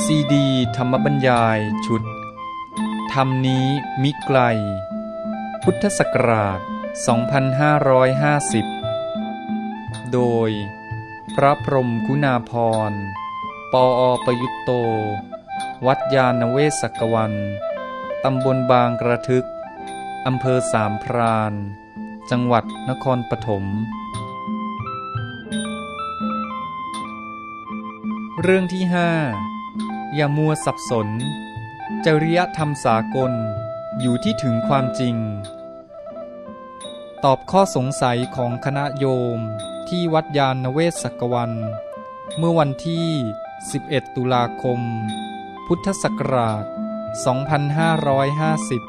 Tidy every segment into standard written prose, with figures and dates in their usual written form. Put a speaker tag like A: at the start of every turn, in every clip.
A: ซีดีธรรมบรรยายชุดธรรมนี้มิไกลพุทธศักราช 2550 โดยพระพรหมคุณาภรณ์ ปอ.ประยุตโต วัดยาณเวศกวัน ตำบลบางกระทึก อำเภอสามพราน จังหวัดนครปฐมเรื่องที่ 5 อย่ามัวสับสนจริยธรรมสากลอยู่ที่ถึงความจริงตอบข้อสงสัยของคณะโยมที่วัดยาณเวศกวันเมื่อวันที่ 11 ตุลาคม พุทธศักราช 2550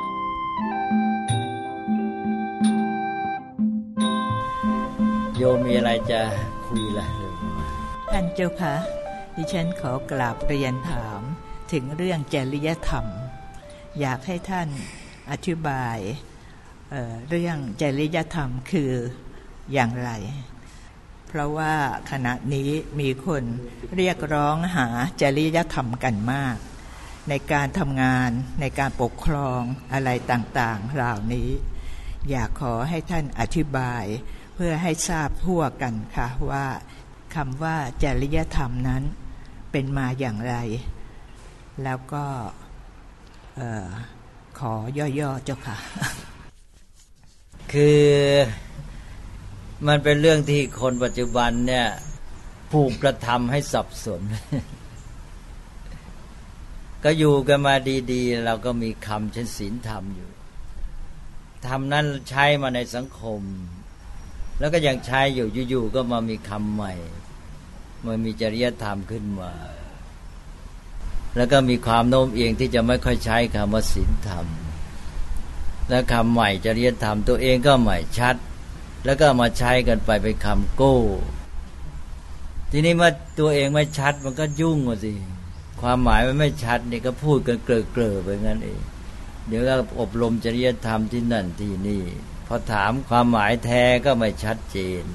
B: โยมมีอะไรจะคุยล่ะ
C: ท่านเจ้าค่ะดิฉันขอกราบเรียนถามถึงเรื่องจริยธรรมอยากให้ท่านอธิบายเรื่องจริยธรรมคืออย่างไรเพราะว่าขณะนี้มีคนเรียกร้องหาจริยธรรมกันมากในการทำงานในการปกครองอะไรต่างๆเหล่านี้อยากขอให้ท่านอธิบายเพื่อให้ทราบทั่วกันค่ะว่าคำว่าจริยธรรมนั้นเป็นมาอย่างไรแล้วก็ขอย่อๆเจ้าค่ะ
B: คือมันเป็นเรื่องที่คนปัจจุบันเนี่ยผูกกระทำให้สับสน ก็อยู่กันมาดีๆเราก็มีคำเช่นศีลธรรมอยู่ธรรมนั้นใช้มาในสังคมแล้วก็ยังใช้อยู่ๆก็มามีคำใหม่มันมีจริยธรรมขึ้นมาแล้วก็มีความโน้มเอียงที่จะไม่ค่อยใช้คำว่าศีลธรรมและคำใหม่จริยธรรมตัวเองก็ใหม่ชัดแล้วก็มาใช้กันไปเป็นคำโก้ทีนี้เมื่อตัวเองไม่ชัดมันก็ยุ่งสิความหมายมันไม่ชัดนี่ก็พูดกันเกลอๆไปงั้นเองเดี๋ยวก็อบรมจริยธรรมที่นั่นที่นี่พอถามความหมายแท้ก็ไม่ชัดเจน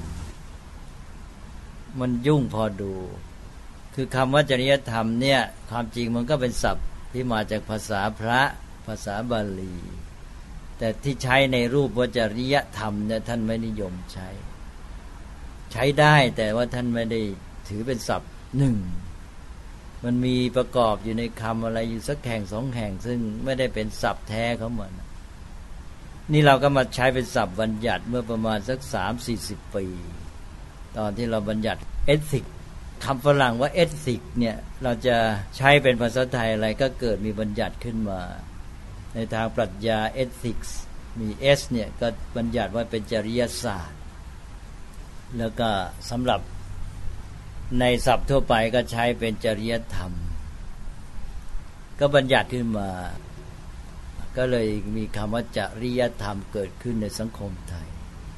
B: มันยุ่งพอดูคือคำว่าจริยธรรมเนี่ยความจริงมันก็เป็นศัพท์ที่มาจากภาษาพระภาษาบาลีแต่ที่ใช้ในรูปว่าจริยธรรมเนี่ยท่านไม่นิยมใช้ได้แต่ว่าท่านไม่ได้ถือเป็นศัพท์หนึ่งมันมีประกอบอยู่ในคำอะไรอยู่สักแห่งสองแห่งซึ่งไม่ได้เป็นศัพท์แท้ของมันนี่เราก็มาใช้เป็นศัพท์บัญญัติเมื่อประมาณสัก 3-40 ปีตอนที่เราบัญญัติเอทิกคำฝรั่งว่าเอทิกเนี่ยเราจะใช้เป็นภาษาไทยอะไรก็เกิดมีบัญญัติขึ้นมาในทางปรัชญาเอทิกส์มีเอสเนี่ยก็บัญญัติว่าเป็นจริยศาสตร์แล้วก็สำหรับในศัพท์ทั่วไปก็ใช้เป็นจริยธรรมก็บัญญัติขึ้นมาก็เลยมีคำว่าจริยธรรมเกิดขึ้นในสังคมไทย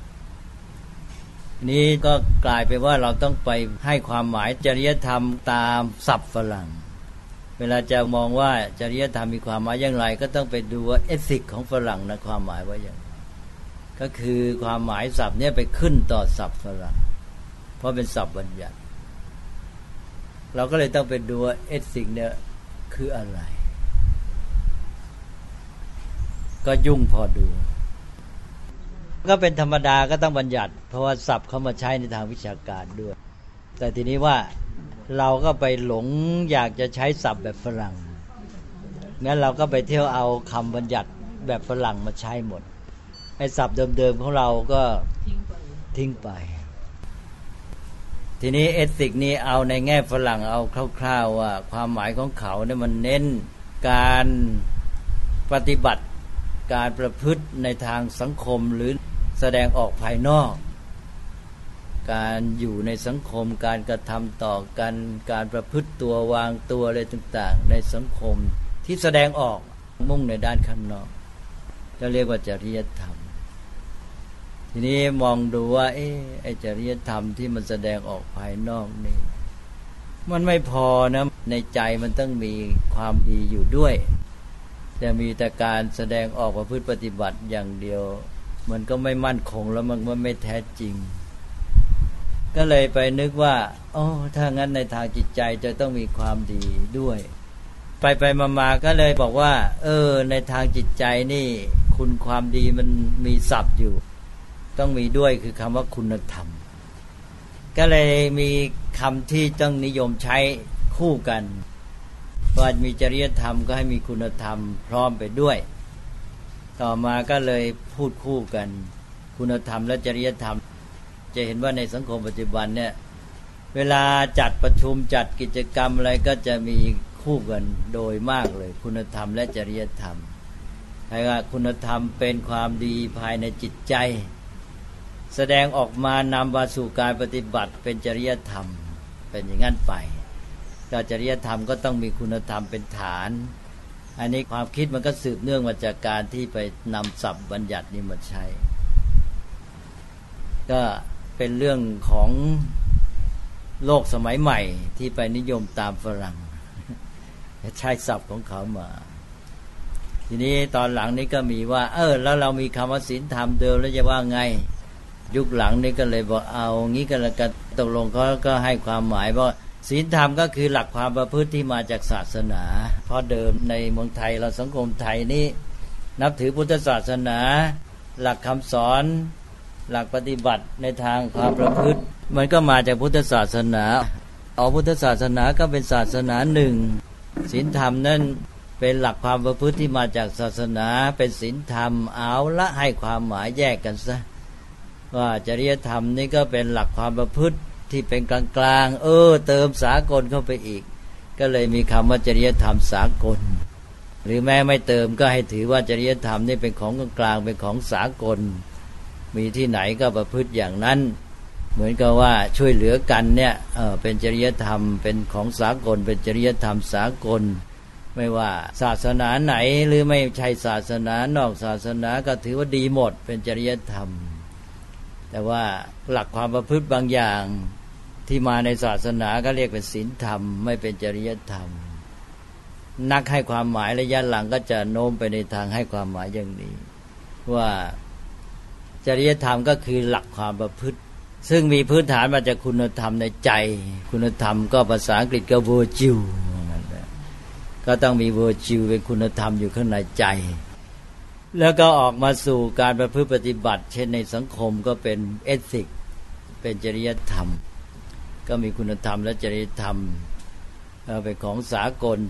B: นี้ก็กลายเป็นว่าเราต้องไปให้ความหมายจริยธรรมตามศัพท์ฝรั่งเวลาจะมองว่าจริยธรรมมีความหมายอย่างไรก็ต้องไปดูว่าเอทิกของฝรั่งนะความหมายว่าอย่างไรก็คือความหมายศัพท์นี้ไปขึ้นต่อศัพท์ฝรั่งเพราะเป็นศัพท์บัญญัติเราก็เลยต้องไปดูว่าเอทิกเนี่ยคืออะไรก็ยุ่งพอดูก็เป็นธรรมดาก็ต้องบัญญัติเพราะว่าศัพท์เขามาใช้ในทางวิชาการด้วยแต่ทีนี้ว่าเราก็ไปหลงอยากจะใช้ศัพท์แบบฝรั่งงั้นเราก็ไปเที่ยวเอาคำบัญญัติแบบฝรั่งมาใช้หมดไอ้ศัพท์เดิมๆของเราก็ทิ้งไปทีนี้เอทิกนี่เอาในแง่ฝรั่งเอาคร่าวๆว่าความหมายของเขาเนี่ยมันเน้นการปฏิบัติการประพฤติในทางสังคมหรือแสดงออกภายนอกการอยู่ในสังคมการกระทำต่อกันการประพฤติตัววางตัวอะไรต่างๆในสังคมที่แสดงออกมุ่งในด้านข้างนอกจะเรียกว่าจริยธรรมทีนี้มองดูว่าไอ้จริยธรรมที่มันแสดงออกภายนอกนี่มันไม่พอนะในใจมันต้องมีความดีอยู่ด้วยจะมีแต่การแสดงออกประพฤติปฏิบัติอย่างเดียวมันก็ไม่มั่นคงแล้วมันไม่แท้จริงก็เลยไปนึกว่าโอ้ถ้างั้นในทางจิตใจจะต้องมีความดีด้วยไปมาก็เลยบอกว่าในทางจิตใจนี่คุณความดีมันมีศัพท์อยู่ต้องมีด้วยคือคำว่าคุณธรรมก็เลยมีคำที่ต้องนิยมใช้คู่กันว่ามีจริยธรรมก็ให้มีคุณธรรมพร้อมไปด้วยต่อมาก็เลยพูดคู่กันคุณธรรมและจริยธรรมจะเห็นว่าในสังคมปัจจุบันเนี่ยเวลาจัดประชุมจัดกิจกรรมอะไรก็จะมีคู่กันโดยมากเลยคุณธรรมและจริยธรรมใครว่าคุณธรรมเป็นความดีภายในจิตใจแสดงออกมานำมาสู่การปฏิบัติเป็นจริยธรรมเป็นอย่างนั้นไปก็จริยธรรมก็ต้องมีคุณธรรมเป็นฐานอันนี้ความคิดมันก็สืบเนื่องมาจากการที่ไปนำศัพท์บัญญัตินี้มาใช้ก็เป็นเรื่องของโลกสมัยใหม่ที่ไปนิยมตามฝรั่งใช้ศัพท์ของเขามาทีนี้ตอนหลังนี้ก็มีว่าแล้วเรามีคำว่าศีลธรรมเดิมแล้วจะว่าไงยุคหลังนี้ก็เลยบอกเอางี้ก็แล้วกันตกลงเขาก็ให้ความหมายว่าศีลธรรมก็คือหลักความประพฤติที่มาจากศาสนาเพราะเดิมในเมืองไทยเราสังคมไทยนี้นับถือพุทธศาสนาหลักคำสอนหลักปฏิบัติในทางความประพฤติมันก็มาจากพุทธศาสนาพุทธศาสนาก็เป็นศาสนาหนึ่งศีลธรรมนั่นเป็นหลักความประพฤติที่มาจากศาสนาเป็นศีลธรรมเอาละให้ความหมายแยกกันซะว่าจริยธรรมนี่ก็เป็นหลักความประพฤติที่เป็นกลางๆเติมสากลเข้าไปอีกก็เลยมีคำว่าจริยธรรมสากลหรือแม้ไม่เติมก็ให้ถือว่าจริยธรรมนี่เป็นของกลางๆเป็นของสากลมีที่ไหนก็ประพฤติอย่างนั้นเหมือนกับว่าช่วยเหลือกันเนี่ยเป็นจริยธรรมเป็นของสากลเป็นจริยธรรมสากลไม่ว่าศาสนาไหนหรือไม่ใช่ศาสนานอกศาสนาก็ถือว่าดีหมดเป็นจริยธรรมแต่ว่าหลักความประพฤติบางอย่างที่มาในศาสนาก็เรียกเป็นศีลธรรมไม่เป็นจริยธรรมนักให้ความหมายระยะหลังก็จะโน้มไปในทางให้ความหมายอย่างนี้ว่าจริยธรรมก็คือหลักความประพฤติซึ่งมีพื้นฐานมาจากคุณธรรมในใจคุณธรรมก็ภาษาอังกฤษก็ virtue ก็ต้องมี virtue เป็นคุณธรรมอยู่ข้างในใจแล้วก็ออกมาสู่การประพฤติปฏิบัติเช่นในสังคมก็เป็นเอทิกเป็นจริยธรรมก็มีคุณธรรมและจริยธรรมเป็นของสากล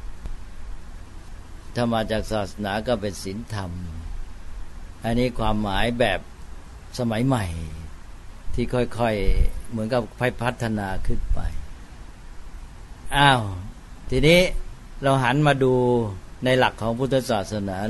B: ถ้ามาจากศาสนาก็เป็นศีลธรรมอันนี้ความหมายแบบสมัยใหม่ที่ค่อยๆเหมือนกับพัฒนาขึ้นไปทีนี้เราหันมาดูในหลักของพุทธศาสนา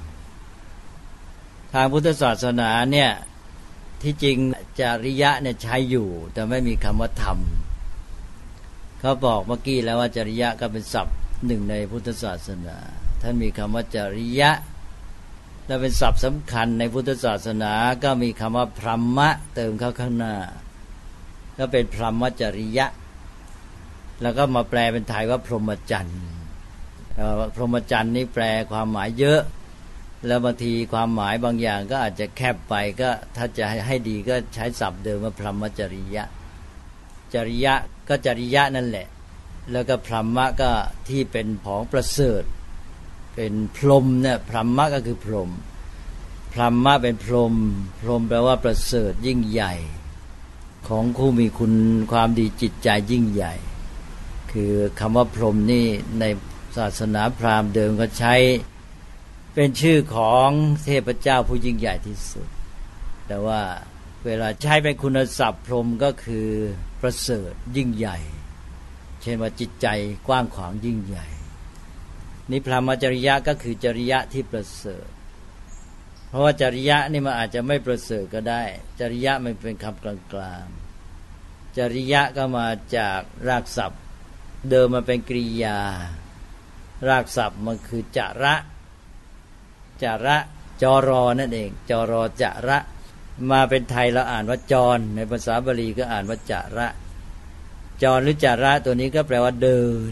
B: ทางพุทธศาสนาเนี่ยที่จริงจริยะเนี่ยใช้อยู่แต่ไม่มีคำว่าธรรมเขาบอกเมื่อกี้แล้วว่าจริยะก็เป็นศัพท์หนึ่งในพุทธศาสนาท่านมีคำว่าจริยะและเป็นศัพท์สำคัญในพุทธศาสนาก็มีคำว่าพรหมะเติมเข้าข้างหน้าก็เป็นพรหมจริยะแล้วก็มาแปลเป็นไทยว่าพรหมจรรย์พรหมจรรย์นี่แปลความหมายเยอะแล้วบางทีความหมายบางอย่างก็อาจจะแคบไปก็ถ้าจะให้ดีก็ใช้ศัพท์เดิมว่าพรหมจริยะจริยะก็จริยะนั่นแหละแล้วก็พรหมะก็ที่เป็นของประเสริฐเป็นพรหมเนี่ยพรหมะก็คือพรหมพรหมะเป็นพรหมพรหมแปลว่าประเสริฐยิ่งใหญ่ของผู้มีคุณความดีจิตใจยิ่งใหญ่คือคำว่าพรหมนี่ในศาสนาพราหมณ์เดิมก็ใช้เป็นชื่อของเทพเจ้าผู้ยิ่งใหญ่ที่สุดแต่ว่าเวลาใช้เป็นคุณศัพท์พรหมก็คือประเสริฐยิ่งใหญ่เช่นว่าจิตใจกว้างขวางยิ่งใหญ่นี่พรหมจริยะก็คือจริยะที่ประเสริฐเพราะว่าจริยะนี่มันอาจจะไม่ประเสริฐก็ได้จริยะมันเป็นคำกลางๆจริยะก็มาจากรากศัพท์เดิมมันเป็นกริยารากศัพท์มันคือจระจระจรอนั่นเองจรอจระมาเป็นไทยเราอ่านว่าจรในภาษาบาลีก็อ่านว่าจระจรหรือจระตัวนี้ก็แปลว่าเดิน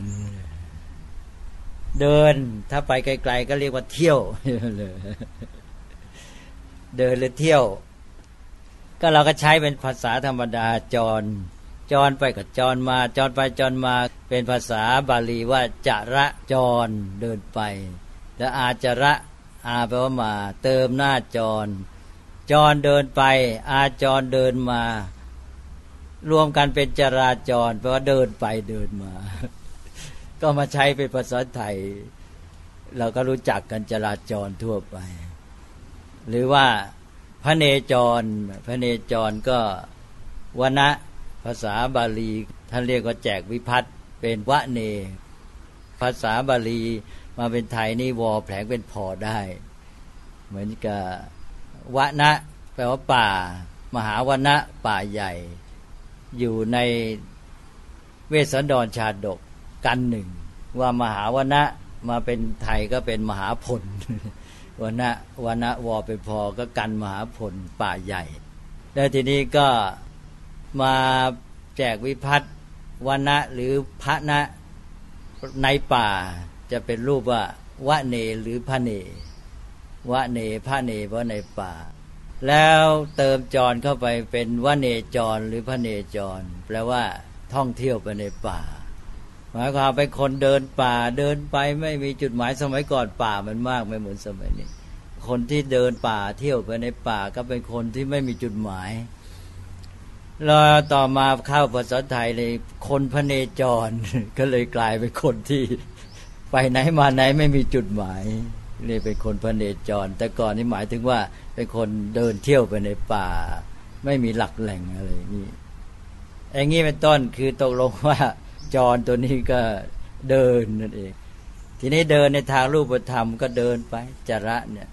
B: ถ้าไปไกลๆก็เรียกว่าเที่ยวเดินหรือเที่ยวก็เราก็ใช้เป็นภาษาธรรมดาจรไปกับจรมาจรไปจรมาเป็นภาษาบาลีว่าจระจรเดินไปแล้วอาจระอาแปลว่ามาเติมหน้าจรเดินไปอาจรเดินมารวมกันเป็นจราจรแปลว่าเดินไปเดินมาก็มาใช้เป็นภาษาไทยเราก็รู้จักกันจราจรทั่วไปหรือว่าพระเนจรก็วนะภาษาบาลีท่านเรียกว่าแจกวิภัตเป็นวะเนภาษาบาลีมาเป็นไทยนี่วอแผลงเป็นพอได้เหมือนกับวะนะแปลว่าป่ามหาวนะป่าใหญ่อยู่ในเวสสันดรชาดกกันหนึ่งว่ามหาวนะมาเป็นไทยก็เป็นมหาพลวนะวอเป็นพอก็กันมหาพลป่าใหญ่แล้วทีนี้ก็มาแจกวิภัตวนะหรือพระนะในป่าจะเป็นรูปว่าวะเนหรือพระเนวะเนพระเนเพราะในป่าแล้วเติมจรเข้าไปเป็นวะเนจรหรือพระเนจรแปลว่าท่องเที่ยวไปในป่าหมายความเป็นคนเดินป่าเดินไปไม่มีจุดหมายสมัยก่อนป่ามันมากไม่เหมือนสมัยนี้คนที่เดินป่าเที่ยวไปในป่าก็เป็นคนที่ไม่มีจุดหมายแล้วต่อมาเข้าภาษาไทยเลยคนพเนจรก็เลยกลายเป็นคนที่ไปไหนมาไหนไม่มีจุดหมายเลยเป็นคนพเนจรแต่ก่อนนี่หมายถึงว่าเป็นคนเดินเที่ยวไปในป่าไม่มีหลักแหล่งอะไรนี่อย่างนี้เป็นต้นคือตกลงว่าจรตัวนี้ก็เดินนั่นเองทีนี้เดินในทางรูปธรรมก็เดินไปจระเนี่ย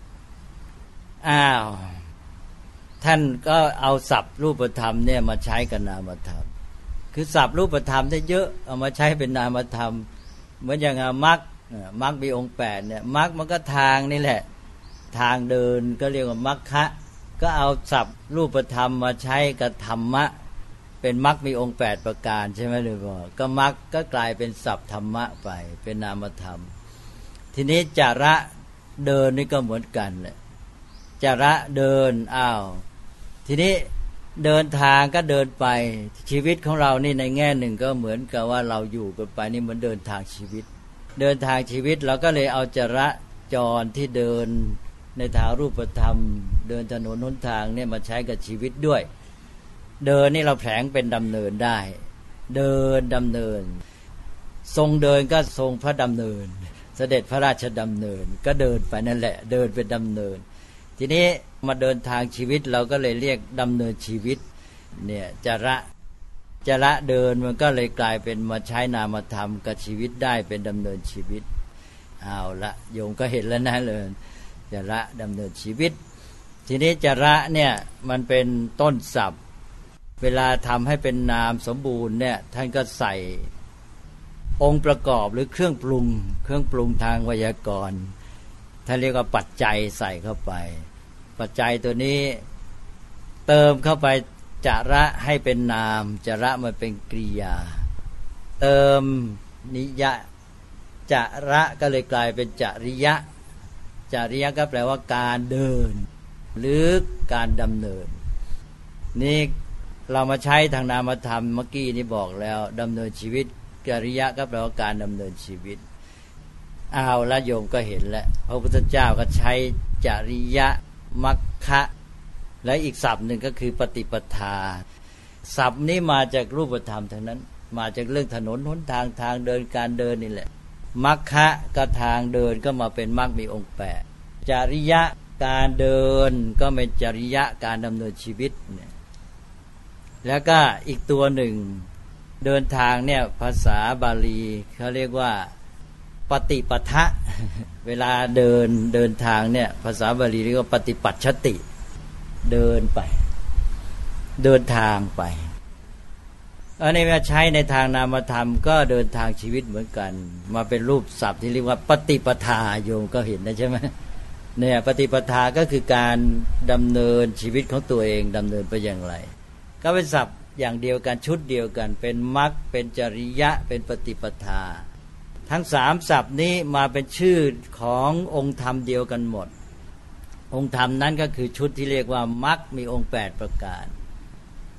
B: ท่านก็เอาศัพท์รูปธรรมเนี่ยมาใช้กับนามธรรมคือศัพท์รูปธรรมได้เยอะเอามาใช้เป็นนามธรรมเหมือนอย่างมรรคมีองค์8เนี่ยมรรคมันก็ทางนี่แหละทางเดินก็เรียกว่ามรรคะก็เอาศัพท์รูปธรรมมาใช้กับธรรมะเป็นมรรคมีองค์8ประการใช่ไหมหรือเปล่าก็มรรคก็กลายเป็นศัพท์ธรรมะไปเป็นนามธรรมทีนี้จระเดินนี่ก็เหมือนกันแหละจระเดินทีนี้เดินทางก็เดินไปชีวิตของเรานี่ในแง่หนึ่งก็เหมือนกับว่าเราอยู่กันไปนี่เหมือนเดินทางชีวิตเราก็เลยเอาจระจรที่เดินในทางรูปธรรมเดินถนนหนทางเนี่ยมาใช้กับชีวิตด้วยเดินนี่เราแผลงเป็นดำเนินได้เดินดำเนินทรงเดินก็ทรงพระดำเนินเสด็จพระราชดำเนินก็เดินไปนั่นแหละเดินเป็นดำเนินทีนี้มาเดินทางชีวิตเราก็เลยเรียกดำเนินชีวิตเนี่ยจระเดินมันก็เลยกลายเป็นมาใช้นามธรรมกับชีวิตได้เป็นดำเนินชีวิตเอาละโยมก็เห็นแล้วนะเลยจระดำเนินชีวิตทีนี้จระเนี่ยมันเป็นต้นศัพท์เวลาทำให้เป็นนามสมบูรณ์เนี่ยท่านก็ใส่องค์ประกอบหรือเครื่องปรุงทางไวยากรณ์ท่านเรียกว่าปัจจัยใส่เข้าไปปัจจัยตัวนี้เติมเข้าไปจระให้เป็นนามจระมันเป็นกริยาเติมนิยะจระก็เลยกลายเป็นจริยะก็แปลว่าการเดินหรือการดำเนินนี่เรามาใช้ทางนามธรรมเมื่อกี้นี้บอกแล้วดำเนินชีวิตจริยะก็แปลว่าการดำเนินชีวิตละโยมก็เห็นแล้วพระพุทธเจ้าก็ใช้จริยะมัคคะและอีกศัพท์หนึ่งก็คือปฏิปทาศัพท์นี้มาจากรูปธรรมทั้งนั้นมาจากเรื่องถนนหนทางเดินการเดินนี่แหละมัคคะก็ทางเดินก็มาเป็นมรรคมีองค์8จริยะการเดินก็เป็นจริยะการดำเนินชีวิตเนี่ยแล้วก็อีกตัวหนึ่งเดินทางเนี่ยภาษาบาลีเขาเรียกว่าปฏิปทะเวลาเดินทางเนี่ยภาษาบาลีเรียกว่าปฏิปัชชติเดินไปเดินทางไปอันนี้มาใช้ในทางนามธรรมก็เดินทางชีวิตเหมือนกันมาเป็นรูปศัพท์ที่เรียกว่าปฏิปทาโยมก็เห็นนะใช่ไหมเนี่ยปฏิปทาก็คือการดำเนินชีวิตของตัวเองดำเนินไปอย่างไรก็เป็นศัพท์อย่างเดียวกันชุดเดียวกันเป็นมรรคเป็นจริยะเป็นปฏิปทาทั้ง3ศัพท์นี้มาเป็นชื่อขององค์ธรรมเดียวกันหมดองค์ธรรมนั้นก็คือชุดที่เรียกว่ามรรคมีองค์8ประการ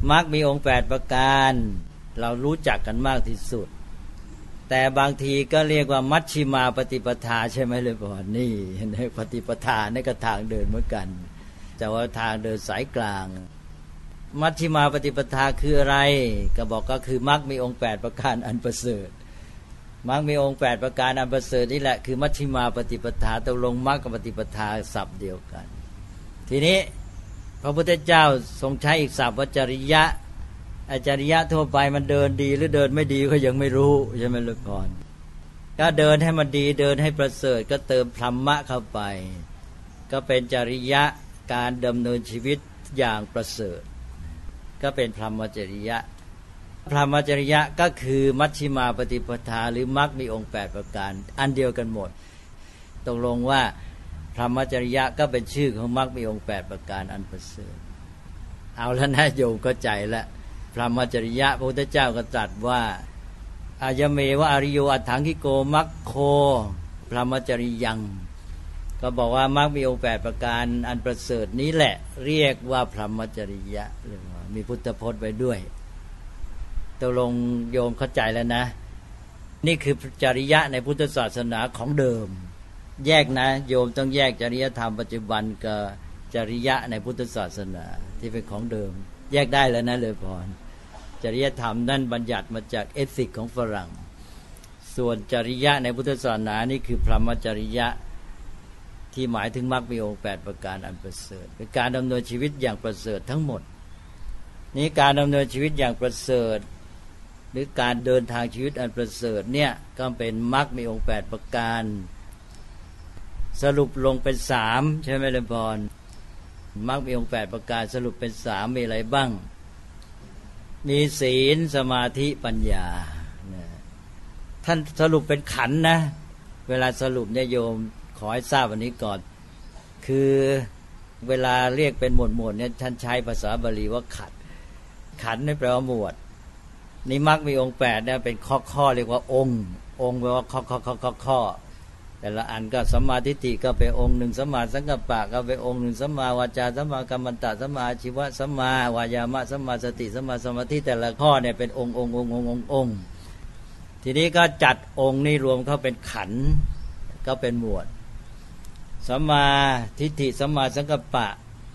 B: มรรคมีองค์8ประการเรารู้จักกันมากที่สุดแต่บางทีก็เรียกว่ามัชฌิมาปฏิปทาใช่ไหมเลยพ่อนี่ในปฏิปทาในก็ทางเดินเหมือนกันแต่ว่าทางเดินสายกลางมัชฌิมาปฏิปทาคืออะไรก็บอกก็คือมรรคมีองค์8ประการอันประเสริฐมรรคมีองค์8ประการอันประเสริฐนี่แหละคือมัชฌิมาปฏิปทาตกลงมรรคกับปฏิปทาศัพท์เดียวกันทีนี้พระพุทธเจ้าทรงใช้อีกศัพท์ว่าจริยะจริยะทั่วไปมันเดินดีหรือเดินไม่ดีก็ยังไม่รู้ใช่ไหมลูกก่อนก็เดินให้มันดีเดินให้ประเสริฐก็เติมธรรมะเข้าไปก็เป็นจริยะการดำเนินชีวิตอย่างประเสริฐก็เป็นพรหมจริยะพรหมจริยะก็คือมัชฌิมาปฏิปทาหรือมรรคมีองค์8ประการอันเดียวกันหมดตกลงว่าพรหมจริยะก็เป็นชื่อของมรรคมีองค์8ประการอันประเสริฐเอาแล้วนะโยมเข้าใจแล้วพรหมจริยะพระพุทธเจ้าก็ตรัสว่าอายเมวะอริโยอัฏฐังคิโกมัคโคพรหมจริยังก็บอกว่ามรรคมีองค์8ประการอันประเสริฐนี้แหละเรียกว่าพรหมจริยะมีพุทธพจน์ไว้ด้วยตกลงโยมเข้าใจแล้วนะนี่คือจริยะในพุทธศาสนาของเดิมแยกนะโยมต้องแยกจริยธรรมปัจจุบันกับจริยะในพุทธศาสนาที่เป็นของเดิมแยกได้แล้วนะเลยพรจริยธรรมนั่นบัญญัติมาจากเอธิกของฝรั่งส่วนจริยะในพุทธศาสนานี่คือพรหมจริยะที่หมายถึงมรรคมีองค์8ประการอันประเสริฐเป็นการดำเนินชีวิตอย่างประเสริฐทั้งหมดนี้การดำเนินชีวิตอย่างประเสริฐหรือการเดินทางชีวิตอันประเสริฐเนี่ยก็เป็นมรรคมีองค์8ประการสรุปลงเป็น3ใช่ไหมล่ะพรมรรคมีองค์8ประการสรุปเป็น3มีอะไรบ้างมีศีลสมาธิปัญญาท่านสรุปเป็นขันธ์นะเวลาสรุปเนี่ยโยมขอให้ทราบวันนี้ก่อนคือเวลาเรียกเป็นหมวดเนี่ยท่านใช้ภาษาบาลีว่าขันธ์ขันธ์นี่แปลว่าหมวดนี่มรรคมีองค์8เนี่ยเป็นข้อเรียกว่าองค์แปลว่าข้อแต่ละอันก็สัมมาทิฏฐิก็เป็นองค์หนึ่งสัมมาสังกัปปะก็เป็นองค์หนึ่งสัมมาวาจาสัมมากัมมันตะสัมมาอาชีวะสัมมาวายามะสัมมาสติสัมมาสมาธิแต่ละข้อเนี่ยเป็นองค์ทีนี้ก็จัดองค์นี่รวมเข้าเป็นขันธ์ก็เป็นหมวดสัมมาทิฏฐิสัมมาสังกัปปะ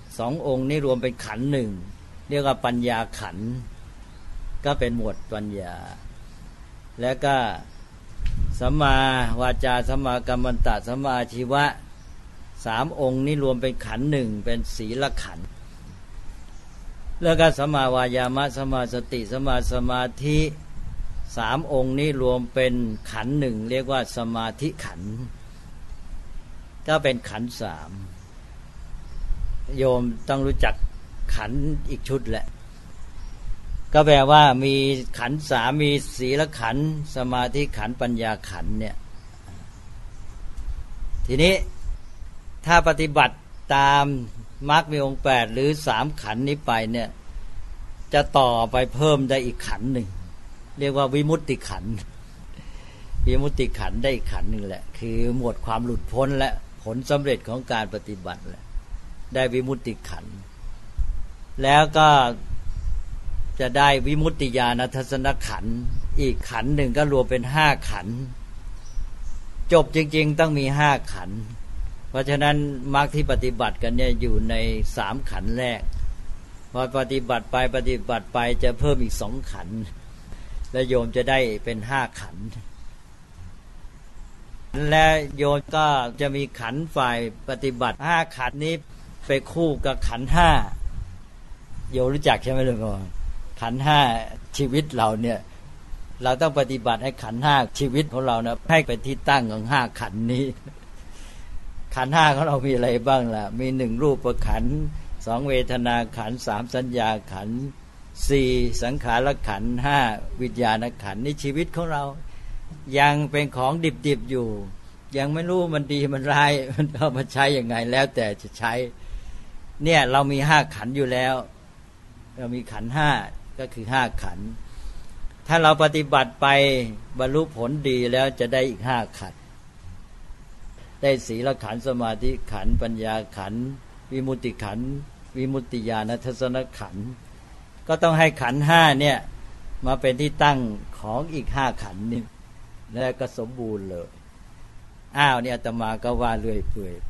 B: 2องค์นี่รวมเป็นขันธ์หนึ่งเรียกว่าปัญญาขันธ์ก็เป็นหมวดปัญญาแล้วก็สัมมาวาจาสัมมากัมมันตะสัมมาอาชีวะ3องค์นี้รวมเป็นขันธ์หนึ่งเป็นศีลขันธ์แล้วก็สัมมาวายามะสัมมาสติสัมมาสมาธิ3องค์นี้รวมเป็นขันธ์หนึ่งเรียกว่าสมาธิขันธ์ก็เป็นขันธ์3โยมต้องรู้จักขันธ์อีกชุดแหละก็แปลว่ามีขันธ์3มีศีลขันธ์สมาธิขันธ์ปัญญาขันธ์เนี่ยทีนี้ถ้าปฏิบัติตามมรรคมีองค์8หรือ3ขันธ์นี้ไปเนี่ยจะต่อไปเพิ่มได้อีกขันธ์หนึ่งเรียกว่าวิมุตติขันธ์วิมุตติขันธ์ได้อีกขันธ์หนึ่งแหละคือหมวดความหลุดพ้นและผลสำเร็จของการปฏิบัติแหละได้วิมุตติขันธ์แล้วก็จะได้วิมุตติญาณทัศนขันธ์อีกขันธ์หนึ่งก็รวมเป็น5ขันธ์จบจริงๆต้องมี5ขันธ์เพราะฉะนั้นมรรคที่ปฏิบัติกันเนี่ยอยู่ใน3ขันธ์แรกพอปฏิบัติไปจะเพิ่มอีก2ขันธ์และโยมจะได้เป็น5ขันธ์และโยมก็จะมีขันธ์ฝ่ายปฏิบัติ5ขันธ์นี้ไปคู่กับขันธ์5โยมรู้จักใช่ไหมล่ะพ่อขันธ์5ชีวิตเราเนี่ยเราต้องปฏิบัติให้ขันธ์5ชีวิตของเรานะให้เป็นที่ตั้งของ5ขันธ์นี้ขันธ์5ของเรามีอะไรบ้างล่ะมี1รูปขันธ์2เวทนาขันธ์3สัญญาขันธ์4สังขารขันธ์5วิญญาณขันธ์นี่ชีวิตของเรายังเป็นของดิบๆอยู่ยังไม่รู้มันดีมันร้ายมันเอามาใช้ยังไงแล้วแต่จะใช้เนี่ยเรามี5ขันธ์อยู่แล้วเรามีขันธ์5ก็คือ5ขันธ์ถ้าเราปฏิบัติไปบรรลุผลดีแล้วจะได้อีก5ขันธ์ได้ศีลขันธ์สมาธิขันธ์ปัญญาขันธ์วิมุตติขันธ์วิมุตติญาณทัศนขันธ์ก็ต้องให้ขันธ์ห้าเนี่ยมาเป็นที่ตั้งของอีก5ขันธ์นี่แล้วก็สมบูรณ์เลยเนี่ยอาตมาก็ว่าเรื่อยเปื่อยไป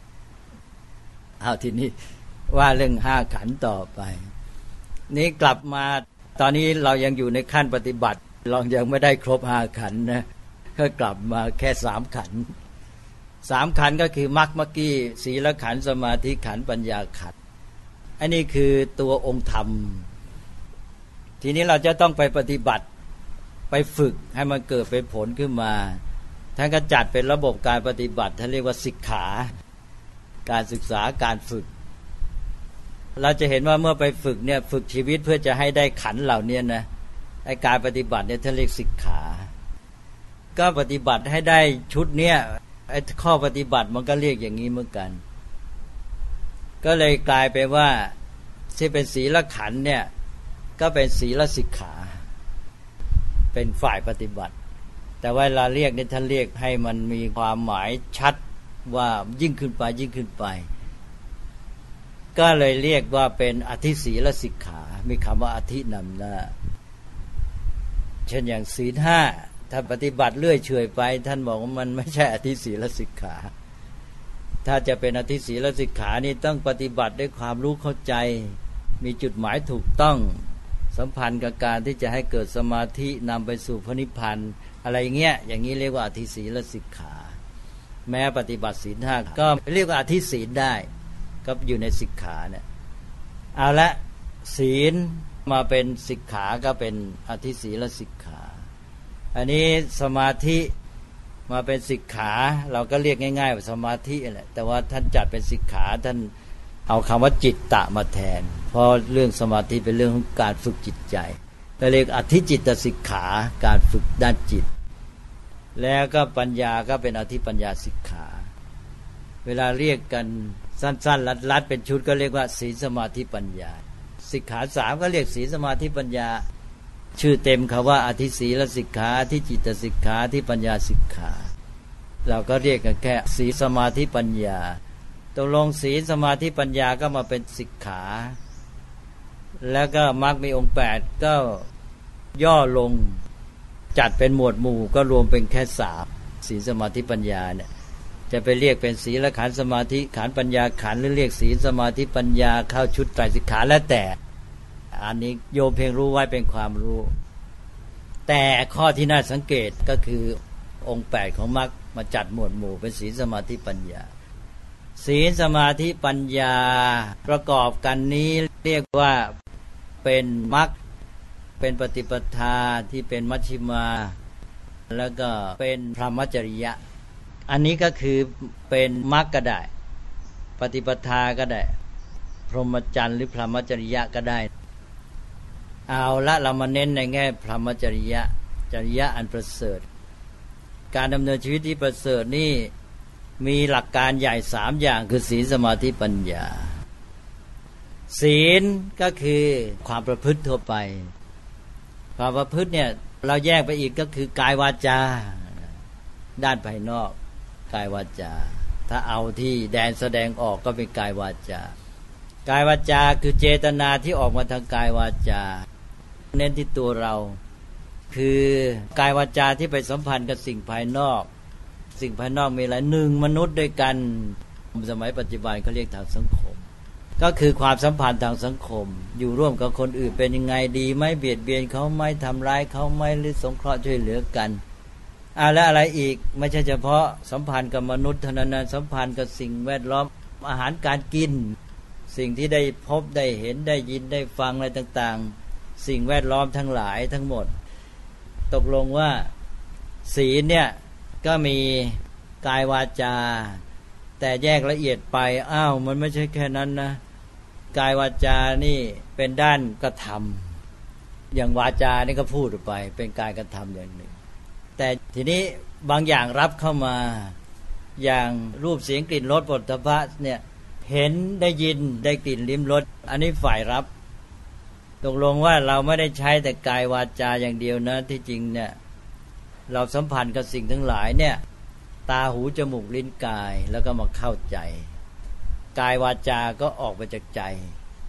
B: ทีนี้ว่าเรื่อง5ขันธ์ต่อไปนี้กลับมาตอนนี้เรายังอยู่ในขั้นปฏิบัติเรายังไม่ได้ครบ5ขันธ์นะก็กลับมาแค่3ขันธ์3ขันธ์ก็คือมรรคเมื่อกี้ศีลขันธ์สมาธิขันธ์ปัญญาขันธ์อันนี้คือตัวองค์ธรรมทีนี้เราจะต้องไปปฏิบัติไปฝึกให้มันเกิดเป็นผลขึ้นมาท่านก็จัดเป็นระบบการปฏิบัติท่านเรียกว่าสิกขาการศึกษาการฝึกเราจะเห็นว่าเมื่อไปฝึกเนี่ยฝึกชีวิตเพื่อจะให้ได้ขันธ์เหล่านี้นะไอ้การปฏิบัติเนี่ยท่านเรียกสิกขาก็ปฏิบัติให้ได้ชุดเนี้ยไอ้ข้อปฏิบัติมันก็เรียกอย่างนี้เหมือนกันก็เลยกลายไปว่าที่เป็นศีลขันธ์เนี่ยก็เป็นศีลสิกขาเป็นฝ่ายปฏิบัติแต่เวลาเรียกเนี่ยท่านเรียกให้มันมีความหมายชัดว่ายิ่งขึ้นไปยิ่งขึ้นไปก็เลยเรียกว่าเป็นอธิศีลสิกขามีคำว่าอธินำหน้าเช่นอย่างศีล5ถ้าปฏิบัติเลื่อยเฉยไปท่านบอกว่ามันไม่ใช่อธิศีลสิกขาถ้าจะเป็นอธิศีลสิกขานี่ต้องปฏิบัติด้วยความรู้เข้าใจมีจุดหมายถูกต้องสัมพันธ์กับการที่จะให้เกิดสมาธินำไปสู่พระนิพพานอะไรเงี้ยอย่างนี้เรียกว่าอธิศีลสิกขาแม้ปฏิบัติศีล5ก็เรียกว่าอธิศีลได้ก็อยู่ในสิกขาเนี่ยเอาละศีลมาเป็นสิกขาก็เป็นอธิศีลสิกขาอันนี้สมาธิมาเป็นสิกขาเราก็เรียกง่ายๆว่าสมาธิแหละแต่ว่าท่านจัดเป็นสิกขาท่านเอาคำว่าจิตตะมาแทนเพราะเรื่องสมาธิเป็นเรื่องของการฝึกจิตใจเราเรียกอธิจิตสิกขาการฝึกด้านจิตแล้วก็ปัญญาก็เป็นอธิปัญญาสิกขาเวลาเรียกกันสั้นๆลัดๆเป็นชุดก็เรียกว่าศีลสมาธิปัญญาสิกขา3ก็เรียกศีลสมาธิปัญญาชื่อเต็มคำว่าอธิศีลสิกขาอธิจิตสิกขาอธิปัญญาสิกขาเราก็เรียกกันแค่ศีลสมาธิปัญญาตกลงศีลสมาธิปัญญาก็มาเป็นสิกขาแล้วก็มรรคมีองค์8ก็ย่อลงจัดเป็นหมวดหมู่ก็รวมเป็นแค่3ศีลสมาธิปัญญาเนี่ยจะไปเรียกเป็นศีลขันธ์สมาธิขันธ์ปัญญาขันธ์หรือเรียกศีลสมาธิปัญญาเข้าชุดไตรสิกขาแล้วแต่อันนี้โยมเพียงรู้ไว้เป็นความรู้แต่ข้อที่น่าสังเกตก็คือองค์8ของมรรคมาจัดหมวดหมู่เป็นศีลสมาธิปัญญาศีลสมาธิปัญญาประกอบกันนี้เรียกว่าเป็นมรรคเป็นปฏิปทาที่เป็นมัชฌิมาแล้วก็เป็นพรหมจริยะอันนี้ก็คือเป็นมรรคก็ได้ปฏิปทาก็ได้พรหมจรรย์หรือพรหมจริยะก็ได้เอาละเรามาเน้นในแง่พรหมจริยะจริยะอันประเสริฐการดำเนินชีวิตที่ประเสริฐนี่มีหลักการใหญ่3อย่างคือศีลสมาธิปัญญาศีลก็คือความประพฤติทั่วไปความประพฤติเนี่ยเราแยกไปอีกก็คือกายวาจาด้านภายนอกกายวาจาถ้าเอาที่แดนแสดงออกก็เป็นกายวาจากายวาจาคือเจตนาที่ออกมาทางกายวาจาเน้นที่ตัวเราคือกายวาจาที่ไปสัมพันธ์กับสิ่งภายนอกสิ่งภายนอกมีอะไร1มนุษย์ด้วยกันสมัยปัจจุบันเขาเรียกทางสังคมก็คือความสัมพันธ์ทางสังคมอยู่ร่วมกับคนอื่นเป็นยังไงดีไหมเบียดเบียนเขาไหมทำร้ายเขาไหมหรือสงเคราะห์ช่วยเหลือกันแล้วอะไรอีกไม่ใช่เฉพาะสัมพันธ์กับมนุษย์เท่านั้นสัมพันธ์กับสิ่งแวดล้อมอาหารการกินสิ่งที่ได้พบได้เห็นได้ยินได้ฟังอะไรต่างๆสิ่งแวดล้อมทั้งหลายทั้งหมดตกลงว่าศีลเนี่ยก็มีกายวาจาแต่แยกละเอียดไปมันไม่ใช่แค่นั้นนะกายวาจานี่เป็นด้านกระทำอย่างวาจานี่ก็พูดออกไปเป็นการกระทำอย่างหนึ่งแต่ทีนี้บางอย่างรับเข้ามาอย่างรูปเสียงกลิ่นรสโผฏฐัพพะเนี่ยเห็นได้ยินได้กลิ่นลิ้มรสอันนี้ฝ่ายรับตกลงว่าเราไม่ได้ใช้แต่กายวาจาอย่างเดียวนะที่จริงเนี่ยเราสัมพันธ์กับสิ่งทั้งหลายเนี่ยตาหูจมูกลิ้นกายแล้วก็มาเข้าใจกายวาจาก็ออกมาจากใจ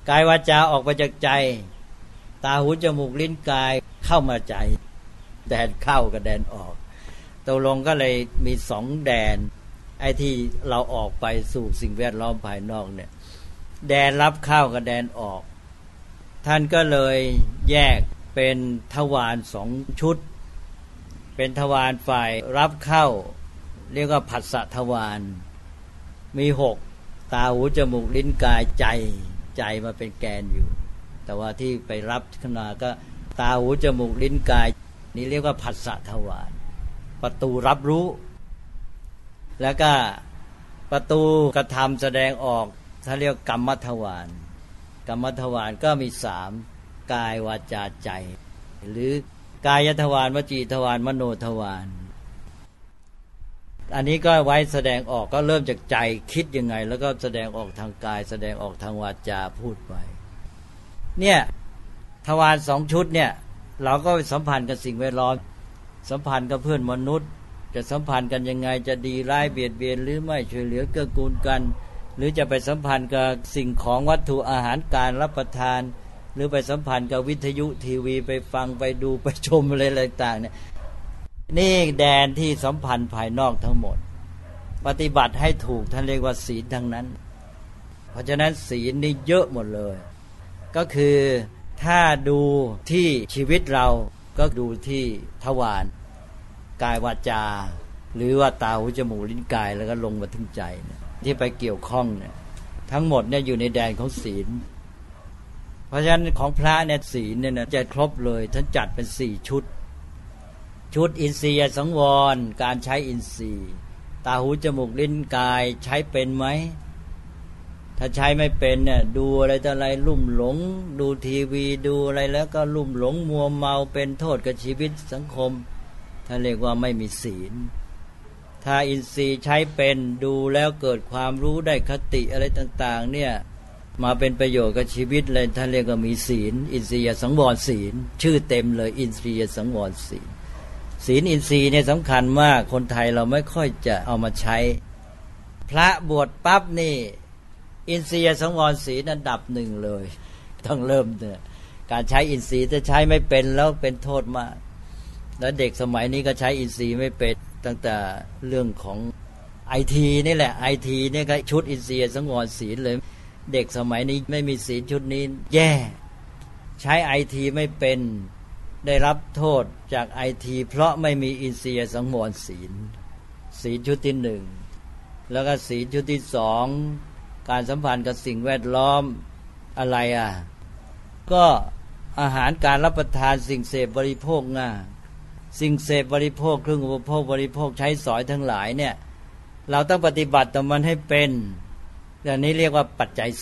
B: กายวาจาออกไปจากใจตาหูจมูกลิ้นกายเข้ามาใจแดนเข้ากับแดนออกตกลงก็เลยมี2แดนไอ้ที่เราออกไปสู่สิ่งแวดล้อมภายนอกเนี่ยแดนรับเข้ากับแดนออกท่านก็เลยแยกเป็นทวาร2ชุดเป็นทวารฝ่ายรับเข้าเรียกว่าผัสสะทวารมี6ตาหูจมูกลิ้นกายใจมาเป็นแกนอยู่แต่ว่าที่ไปรับขึ้นมาก็ตาหูจมูกลิ้นกายนี่เรียกว่าผัสสะทวารประตูรับรู้แล้วก็ประตูกระทำแสดงออกถ้าเรียกกรรมทวารกรรมทวารก็มี3กายวาจาใจหรือกายทวารวจีทวารมโนทวารอันนี้ก็ไว้แสดงออกก็เริ่มจากใจคิดยังไงแล้วก็แสดงออกทางกายแสดงออกทางวาจาพูดไปเนี่ยทวาร2ชุดเนี่ยเราก็สัมพันธ์กับสิ่งแวดล้อมสัมพันธ์กับเพื่อนมนุษย์จะสัมพันธ์กันยังไงจะดีร้ายเบียดเบียนหรือไม่ช่วยเหลือเกื้อกูลกันหรือจะไปสัมพันธ์กับสิ่งของวัตถุอาหารการรับประทานหรือไปสัมพันธ์กับวิทยุทีวีไปฟังไปดูไปชมอะไรต่างๆเนี่ยนี่แดนที่สัมพันธ์ภายนอกทั้งหมดปฏิบัติให้ถูกท่านเรียกว่าศีลทั้งนั้นเพราะฉะนั้นศีลนี่เยอะหมดเลยก็คือถ้าดูที่ชีวิตเราก็ดูที่ทวารกายวาจาหรือว่าตาหูจมูกลิ้นกายแล้วก็ลงมาถึงใจเนี่ยที่ไปเกี่ยวข้องเนี่ยทั้งหมดเนี่ยอยู่ในแดนของศีลเพราะฉะนั้นของพระเนี่ยศีลเนี่ยจะครบเลยท่านจัดเป็น4ชุดอินทรีย์สังวรการใช้อินทรีย์ตาหูจมูกลิ้นกายใช้เป็นไหมถ้าใช้ไม่เป็นเนี่ยดูอะไรต่ออะไรลุ่มหลงดูทีวีดูอะไรแล้วก็ลุ่มหลงมัวเมาเป็นโทษกับชีวิตสังคมท่านเรียกว่าไม่มีศีลถ้าอินทรีย์ใช้เป็นดูแล้วเกิดความรู้ได้คติอะไรต่างๆเนี่ยมาเป็นประโยชน์กับชีวิตเลยท่านเรียกว่ามีศีลอินทรีย์สังวรศีลชื่อเต็มเลยอินทรีย์สังวรศีลศีลอินทรีย์เนี่ยสำคัญมากคนไทยเราไม่ค่อยจะเอามาใช้พระบวชปั๊บนี่อินทรีย์สังวรศีลอันดับ1เลยต้องเริ่มเนี่ยการใช้อินทรีย์ถ้าใช้ไม่เป็นแล้วเป็นโทษมากแล้วเด็กสมัยนี้ก็ใช้อินทรีย์ไม่เป็นตั้งแต่เรื่องของไอทีนี่แหละไอทีนี่ก็ชุดอินทรีย์สังวรศีลเลยเด็กสมัยนี้ไม่มีศีลชุดนี้แย่ใช้ไอทีไม่เป็นได้รับโทษจากไอทีเพราะไม่มีอินทรีย์สังวรศีลชุดที่1แล้วก็ศีลชุดที่2การสัมพันธ์กับสิ่งแวดล้อมอะไรก็อาหารการรับประทานสิ่งเสพบริโภคสิ่งเสพบริโภคเครื่องอุปโภคบริโภคใช้สอยทั้งหลายเนี่ยเราต้องปฏิบัติต่อมันให้เป็นอย่างนี้เรียกว่าปัจจัย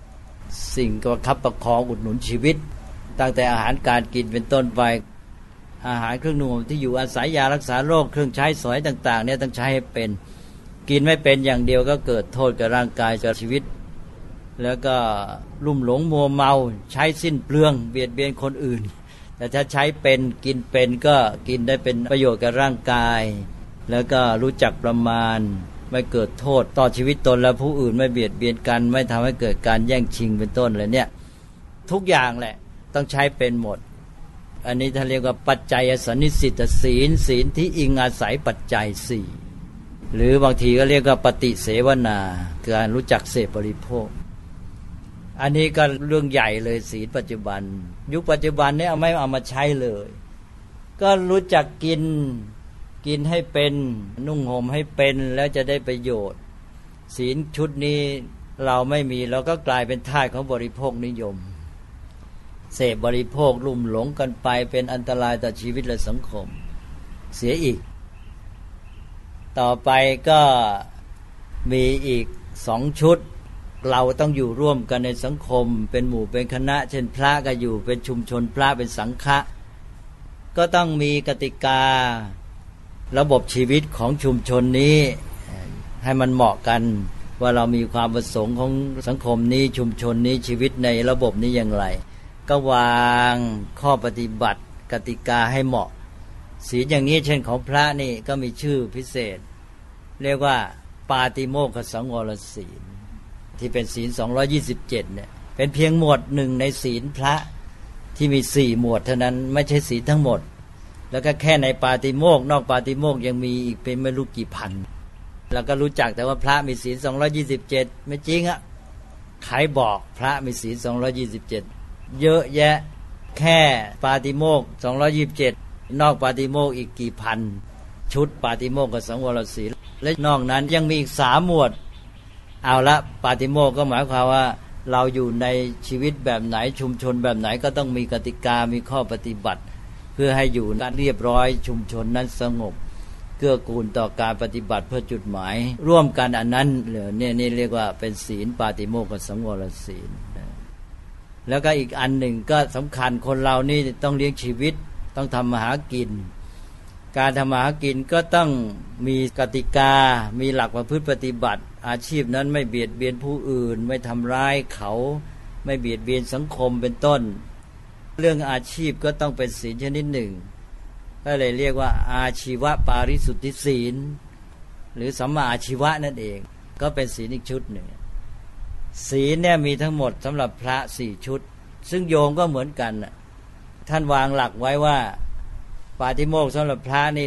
B: 4สิ่งก็คับประคองอุดหนุนชีวิตตั้งแต่อาหารการกินเป็นต้นไปอาหารเครื่องนุ่งที่อยู่อาศัยยารักษาโรคเครื่องใช้สอยต่างๆเนี่ยต้องใช้ให้เป็นกินไม่เป็นอย่างเดียวก็เกิดโทษกับร่างกายกับชีวิตแล้วก็ลุ่มหลงมัวเมาใช้สิ้นเปลืองเบียดเบียนคนอื่นแต่ถ้าใช้เป็นกินเป็นก็กินได้เป็นประโยชน์กับร่างกายแล้วก็รู้จักประมาณไม่เกิดโทษต่อชีวิตตนและผู้อื่นไม่เบียดเบียนกันไม่ทำให้เกิดการแย่งชิงเป็นต้นเลยเนี่ยทุกอย่างแหละต้องใช้เป็นหมดอันนี้ท่านเรียกว่าปัจจัยสันนิสิตศีลที่อิงอาศัยปัจจัย4หรือบางทีก็เรียกว่าปฏิเสวนาการรู้จักเสพบริโภคอันนี้ก็เรื่องใหญ่เลยศีลปัจจุบันยุคปัจจุบันเนี่ยไม่เอามาใช้เลยก็รู้จักกินให้เป็นนุ่งห่มให้เป็นแล้วจะได้ประโยชน์ศีลชุดนี้เราไม่มีเราก็กลายเป็นทาสของบริโภคนิยมเสพบริโภคลุ่มหลงกันไปเป็นอันตรายต่อชีวิตและสังคมเสียอีกต่อไปก็มีอีก2ชุดเราต้องอยู่ร่วมกันในสังคมเป็นหมู่เป็นคณะเช่นพระก็อยู่เป็นชุมชนพระเป็นสังฆะก็ต้องมีกติการะบบชีวิตของชุมชนนี้ให้มันเหมาะกันว่าเรามีความประสงค์ของสังคมนี้ชุมชนนี้ชีวิตในระบบนี้อย่างไรก็วางข้อปฏิบัติกติกาให้เหมาะศีลอย่างนี้เช่นของพระนี่ก็มีชื่อพิเศษเรียกว่าปาติโมกขสังวรศีลที่เป็นศีล227เนี่ยเป็นเพียงหมวดหนึ่งในศีลพระที่มี4หมวดเท่านั้นไม่ใช่ศีลทั้งหมดแล้วก็แค่ในปาติโมกข์นอกปาติโมกข์ยังมีอีกเป็นไม่รู้กี่พันเราก็รู้จักแต่ว่าพระมีศีล227ไม่จริงอ่ะใครบอกพระมีศีล227เยอะแยะแค่ปาติโมกข์227นอกปาติโมกข์อีกกี่พันชุดปาติโมกข์กับสังวรศีลและนอกนั้นยังมีอีก3หมวดเอาละปาติโมกข์ก็หมายความว่าเราอยู่ในชีวิตแบบไหนชุมชนแบบไหนก็ต้องมีกติกามีข้อปฏิบัติเพื่อให้อยู่นั้นเรียบร้อยชุมชนนั้นสงบเกื้อกูลต่อการปฏิบัติเพื่อจุดหมายร่วมกันอันนั้นเนี่ยนี่เรียกว่าเป็นศีลปาติโมกข์กับสังวรศีลแล้วก็อีกอันหนึ่งก็สำคัญคนเรานี่ต้องเลี้ยงชีวิตต้องทำมาหากินการทำมาหากินก็ต้องมีกติกามีหลักประพฤติปฏิบัติอาชีพนั้นไม่เบียดเบียนผู้อื่นไม่ทำร้ายเขาไม่เบียดเบียนสังคมเป็นต้นเรื่องอาชีพก็ต้องเป็นศีลชนิดหนึ่งก็เลยเรียกว่าอาชีวปาริสุทธิศีลหรือสัมมาอาชีวะนั่นเองก็เป็นศีลอีกชุดหนึ่งศีลเนี่ยมีทั้งหมดสำหรับพระ4ชุดซึ่งโยมก็เหมือนกันท่านวางหลักไว้ว่าปาติโมกข์สำหรับพระนี่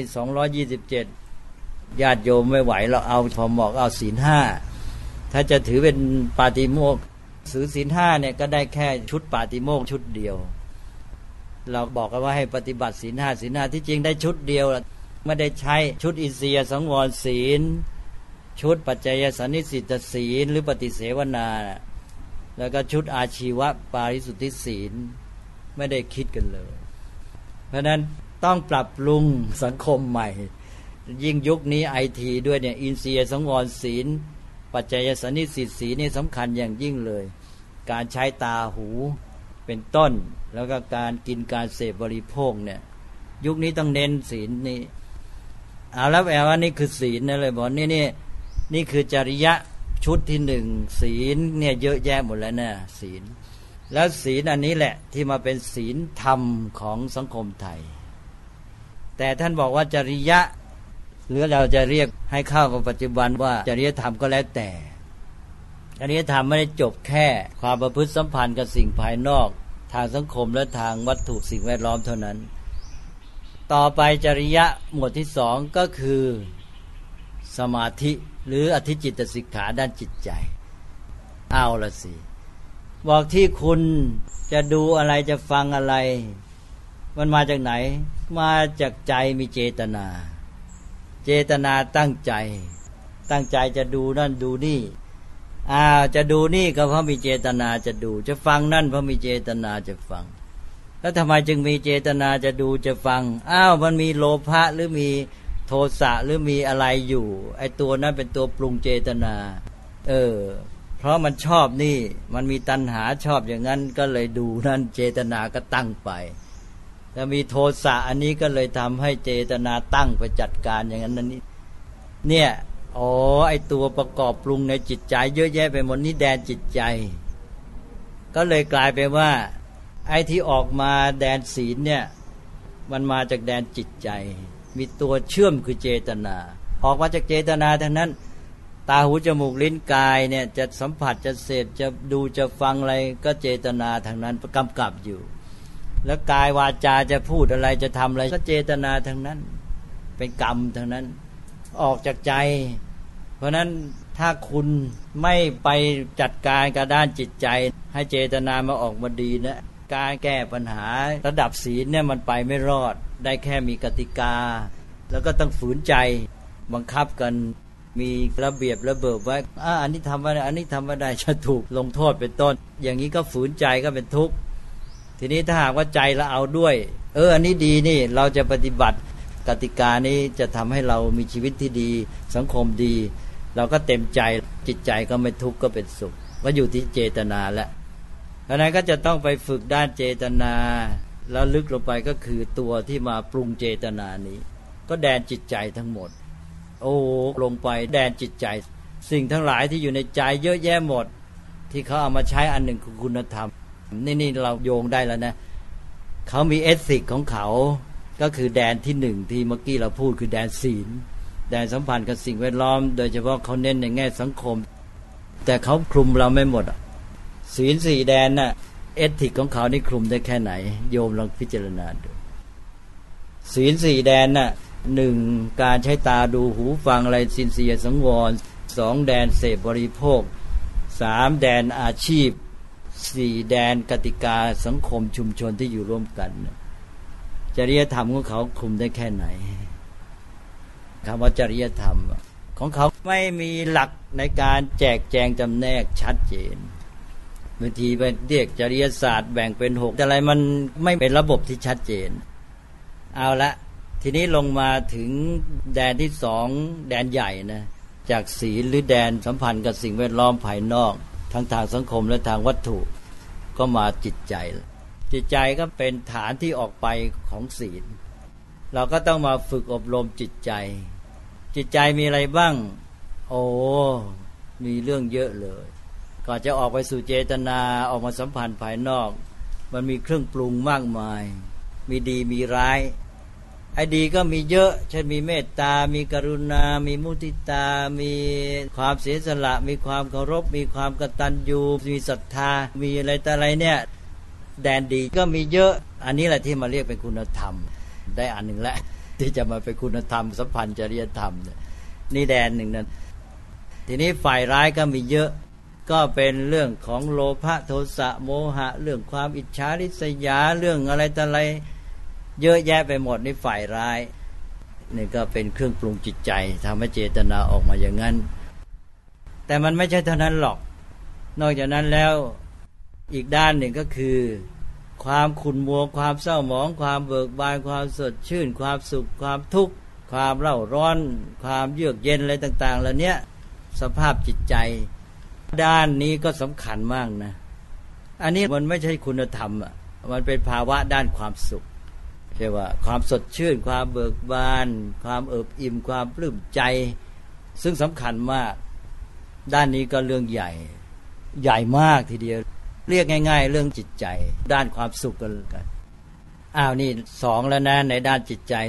B: 227ญาติโยมไม่ไหวเราเอาพอเหมาะเอาศีล5ถ้าจะถือเป็นปาติโมกข์ถือศีล5เนี่ยก็ได้แค่ชุดปาติโมกข์ชุดเดียวเราบอกกันว่าให้ปฏิบัติศีล5ที่จริงได้ชุดเดียวไม่ได้ใช้ชุดอินทรียสังวรศีลชุดปัจจัยสันนิสิตศีลหรือปฏิเสวนาแล้วก็ชุดอาชีวปาริสุทธิศีลไม่ได้คิดกันเลยเพราะนั้นต้องปรับปรุงสังคมใหม่ยิ่งยุคนี้ไอทีด้วยเนี่ยอินทรียสังวรศีลปัจจัยสันนิสิตศีลนี่สำคัญอย่างยิ่งเลยการใช้ตาหูเป็นต้นแล้วก็การกินการเสพบริโภคเนี่ยยุคนี้ต้องเน้นศีลนี่เอาแล้วแปลว่านี่คือศีลนะเลยบอกนี่คือจริยะชุดที่1ศีลเนี่ยเยอะแยะหมดแล้วนะศีลแล้วศีลอันนี้แหละที่มาเป็นศีลธรรมของสังคมไทยแต่ท่านบอกว่าจริยะหรือเราจะเรียกให้เข้ากับปัจจุบันว่าจริยธรรมก็แล้วแต่จริยธรรมไม่ได้จบแค่ความประพฤติสัมพันธ์กับสิ่งภายนอกทางสังคมและทางวัตถุสิ่งแวดล้อมเท่านั้นต่อไปจริยะหมวดที่2ก็คือสมาธิหรืออธิจิตสิกขาด้านจิตใจเอาละสิบอกที่คุณจะดูอะไรจะฟังอะไรมันมาจากไหนมาจากใจมีเจตนาตั้งใจจะดูนั่นดูนี่จะดูนี่ก็เพราะมีเจตนาจะดูจะฟังนั่นเพราะมีเจตนาจะฟังแล้วทำไมจึงมีเจตนาจะดูจะฟังมันมีโลภะหรือมีโทสะหรือมีอะไรอยู่ไอ้ตัวนั้นเป็นตัวปรุงเจตนาเพราะมันชอบนี่มันมีตัณหาชอบอย่างนั้นก็เลยดูนั่นเจตนาก็ตั้งไปแล้วมีโทสะอันนี้ก็เลยทำให้เจตนาตั้งไปจัดการอย่างนั้นนี่เนี่ยไอตัวประกอบปรุงในจิตใจเยอะแยะไปหมดนี่แดนจิตใจก็เลยกลายเป็นว่าไอ้ที่ออกมาแดนศีลเนี่ยมันมาจากแดนจิตใจมีตัวเชื่อมคือเจตนาออกมาจากเจตนาทั้งนั้นตาหูจมูกลิ้นกายเนี่ยจะสัมผัสจะเสพจะดูจะฟังอะไรก็เจตนาทั้งนั้นกำกับอยู่แล้วกายวาจาจะพูดอะไรจะทำอะไรก็เจตนาทั้งนั้นเป็นกรรมทั้งนั้นออกจากใจเพราะนั้นถ้าคุณไม่ไปจัดการกับด้านจิตใจให้เจตนามาออกมาดีนะการแก้ปัญหาระดับศีลเนี่ยมันไปไม่รอดได้แค่มีกติกาแล้วก็ต้องฝืนใจบังคับกันมีระเบียบระเบิดไว้อันนี้ทำไม่ได้อันนี้ทำไม่ได้จะถูกลงโทษเป็นต้นอย่างนี้ก็ฝืนใจก็เป็นทุกข์ทีนี้ถ้าหากว่าใจเราเอาด้วยอันนี้ดีนี่เราจะปฏิบัติกติกานี้จะทำให้เรามีชีวิตที่ดีสังคมดีเราก็เต็มใจจิตใจก็ไม่ทุกข์ก็เป็นสุขก็อยู่ที่เจตนาแล้วเพราะนั้นก็จะต้องไปฝึกด้านเจตนาแล้วลึกลงไปก็คือตัวที่มาปรุงเจตนานี้ก็แดนจิตใจทั้งหมดลงไปแดนจิตใจสิ่งทั้งหลายที่อยู่ในใจเยอะแยะหมดที่เขาเอามาใช้อันหนึ่งคือคุณธรรมนี่เราโยงได้แล้วนะเขามีเอทิกของเขาก็คือแดนที่1ที่เมื่อกี้เราพูดคือแดนศีลแดนสัมพันธ์กับสิ่งแวดล้อมโดยเฉพาะเขาเน้นในแง่สังคมแต่เขาคลุมเราไม่หมดศีล4แดนน่ะเอทิกของเขานี่คลุมได้แค่ไหนโยมลองพิจารณาดูศีล4แดนน่ะ1การใช้ตาดูหูฟังอะไรศีล4สังวร2แดนเสพบริโภค3แดนอาชีพ4แดนกติกาสังคมชุมชนที่อยู่ร่วมกันจริยธรรมของเขาคลุมได้แค่ไหนคำว่าจริยธรรมของเขาไม่มีหลักในการแจกแจงจำแนกชัดเจนบางทีไปเรียกจริยศาสตร์แบ่งเป็น6แต่อะไรมันไม่เป็นระบบที่ชัดเจนเอาละทีนี้ลงมาถึงแดนที่2แดนใหญ่นะจากศีลหรือแดนสัมพันธ์กับสิ่งแวดล้อมภายนอกทั้งทางสังคมและทางวัตถุก็มาจิตใจจิตใจก็เป็นฐานที่ออกไปของศีลเราก็ต้องมาฝึกอบรมจิตใจจิตใจมีอะไรบ้างโอ้มีเรื่องเยอะเลยก่อนจะออกไปสู่เจตนาออกมาสัมพันธ์ภายนอกมันมีเครื่องปรุงมากมายมีดีมีร้ายไอ้ดีก็มีเยอะเช่นมีเมตตามีกรุณามีมุทิตามีความเสียสละมีความเคารพมีความกตัญญูมีศรัทธามีอะไรต่ออะไรเนี่ยแดนดีก็มีเยอะอันนี้แหละที่มาเรียกเป็นคุณธรรมได้อันหนึ่งแล้วที่จะมาเป็นคุณธรรมสัมพันธ์จริยธรรมนี่แดนหนึ่งนั้นทีนี้ฝ่ายร้ายก็มีเยอะก็เป็นเรื่องของโลภะโทสะโมหะเรื่องความอิจฉาริษยาเรื่องอะไรต่ออะไรเยอะแยะไปหมดในฝ่ายร้ายนี่ก็เป็นเครื่องปรุงจิตใจทำให้เจตนาออกมาอย่างนั้นแต่มันไม่ใช่เท่านั้นหรอกนอกจากนั้นแล้วอีกด้านหนึ่งก็คือความขุ่นมัวความเศร้าหมองความเบิกบานความสดชื่นความสุขความทุกข์ความเร่าร้อนความเยือกเย็นอะไรต่างๆเหล่านี้สภาพจิตใจด้านนี้ก็สำคัญมากนะอันนี้มันไม่ใช่คุณธรรมมันเป็นภาวะด้านความสุขเรียกว่าความสดชื่นความเบิกบานความเอิบอิ่มความปลื้มใจซึ่งสำคัญมากด้านนี้ก็เรื่องใหญ่มากทีเดียวเรียกง่ายๆเรื่องจิตใจด้านความสุขกันนี่2แล้วนะในด้านจิตใจ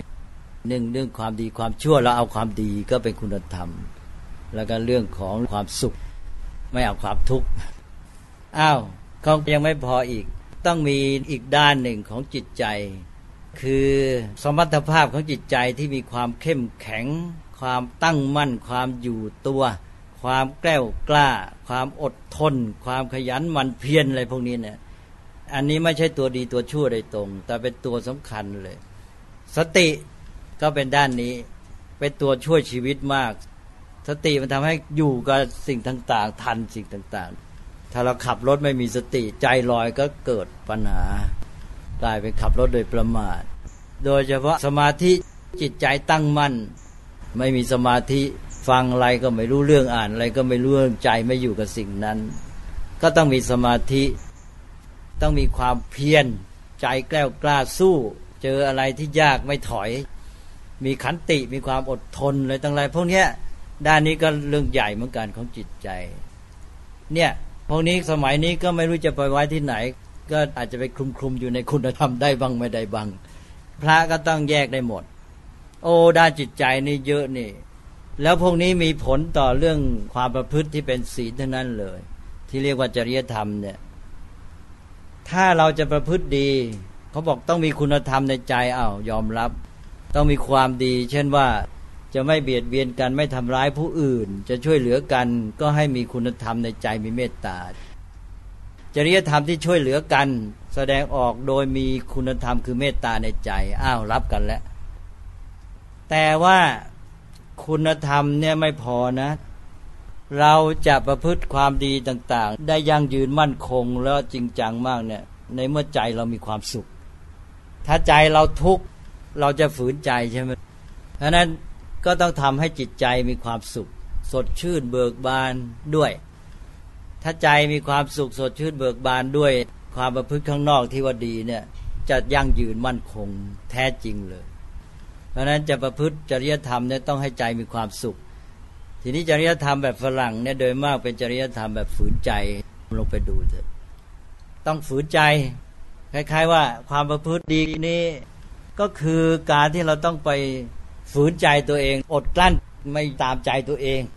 B: 1เรื่องความดีความชั่วเราเอาความดีก็เป็นคุณธรรมแล้วก็เรื่องของความสุขไม่เอาความทุกข์เขายังไม่พออีกต้องมีอีกด้านหนึ่งของจิตใจคือสมรรถภาพของจิตใจที่มีความเข้มแข็งความตั้งมั่นความอยู่ตัวความแกล้วกล้าความอดทนความขยันหมั่นเพียรอะไรพวกนี้เนี่ยอันนี้ไม่ใช่ตัวดีตัวชั่วโดยตรงแต่เป็นตัวสำคัญเลยสติก็เป็นด้านนี้เป็นตัวช่วยชีวิตมากสติมันทำให้อยู่กับสิ่งต่างๆทันสิ่งต่างๆถ้าเราขับรถไม่มีสติใจลอยก็เกิดปัญหากลายเป็นขับรถโดยประมาทโดยเฉพาะสมาธิจิตใจตั้งมั่นไม่มีสมาธิฟังอะไรก็ไม่รู้เรื่องอ่านอะไรก็ไม่รู้เรื่องใจไม่อยู่กับสิ่งนั้นก็ต้องมีสมาธิต้องมีความเพียรใจแกล้วกล้าสู้เจออะไรที่ยากไม่ถอยมีขันติมีความอดทนอะไรต่างๆพวกนี้ด้านนี้ก็เรื่องใหญ่เหมือนกันของจิตใจเนี่ยพวกนี้สมัยนี้ก็ไม่รู้จะไปไว้ที่ไหนก็อาจจะไปคลุมอยู่ในคุณธรรมได้บ้างไม่ได้บ้างพระก็ต้องแยกได้หมดด้านจิตใจนี่เยอะนี่แล้วพวกนี้มีผลต่อเรื่องความประพฤติที่เป็นศีลทั้งนั้นเลยที่เรียกว่าจริยธรรมเนี่ยถ้าเราจะประพฤติดีเขาบอกต้องมีคุณธรรมในใจยอมรับต้องมีความดีเช่นว่าจะไม่เบียดเบียนกันไม่ทำร้ายผู้อื่นจะช่วยเหลือกันก็ให้มีคุณธรรมในใจมีเมตตาจริยธรรมที่ช่วยเหลือกันแสดงออกโดยมีคุณธรรมคือเมตตาในใจรับกันแล้วแต่ว่าคุณธรรมเนี่ยไม่พอนะเราจะประพฤติความดีต่างๆได้ยั่งยืนมั่นคงแล้วจริงจังมากเนี่ยในเมื่อใจเรามีความสุขถ้าใจเราทุกข์เราจะฝืนใจใช่ไหมเพราะนั้นก็ต้องทำให้จิตใจมีความสุขสดชื่นเบิกบานด้วยถ้าใจมีความสุขสดชื่นเบิกบานด้วยความประพฤติข้างนอกที่ว่าดีเนี่ยจะยั่งยืนมั่นคงแท้จริงเลยเพราะนั้นจะประพฤติจริยธรรมเนี่ยต้องให้ใจมีความสุขทีนี้จริยธรรมแบบฝรั่งเนี่ยโดยมากเป็นจริยธรรมแบบฝืนใจลงไปดูเถอะต้องฝืนใจคล้ายๆว่าความประพฤติดีนี้ก็คือการที่เราต้องไปฝืนใจตัวเองอดกลั้นไม่ตามใจตัวเอง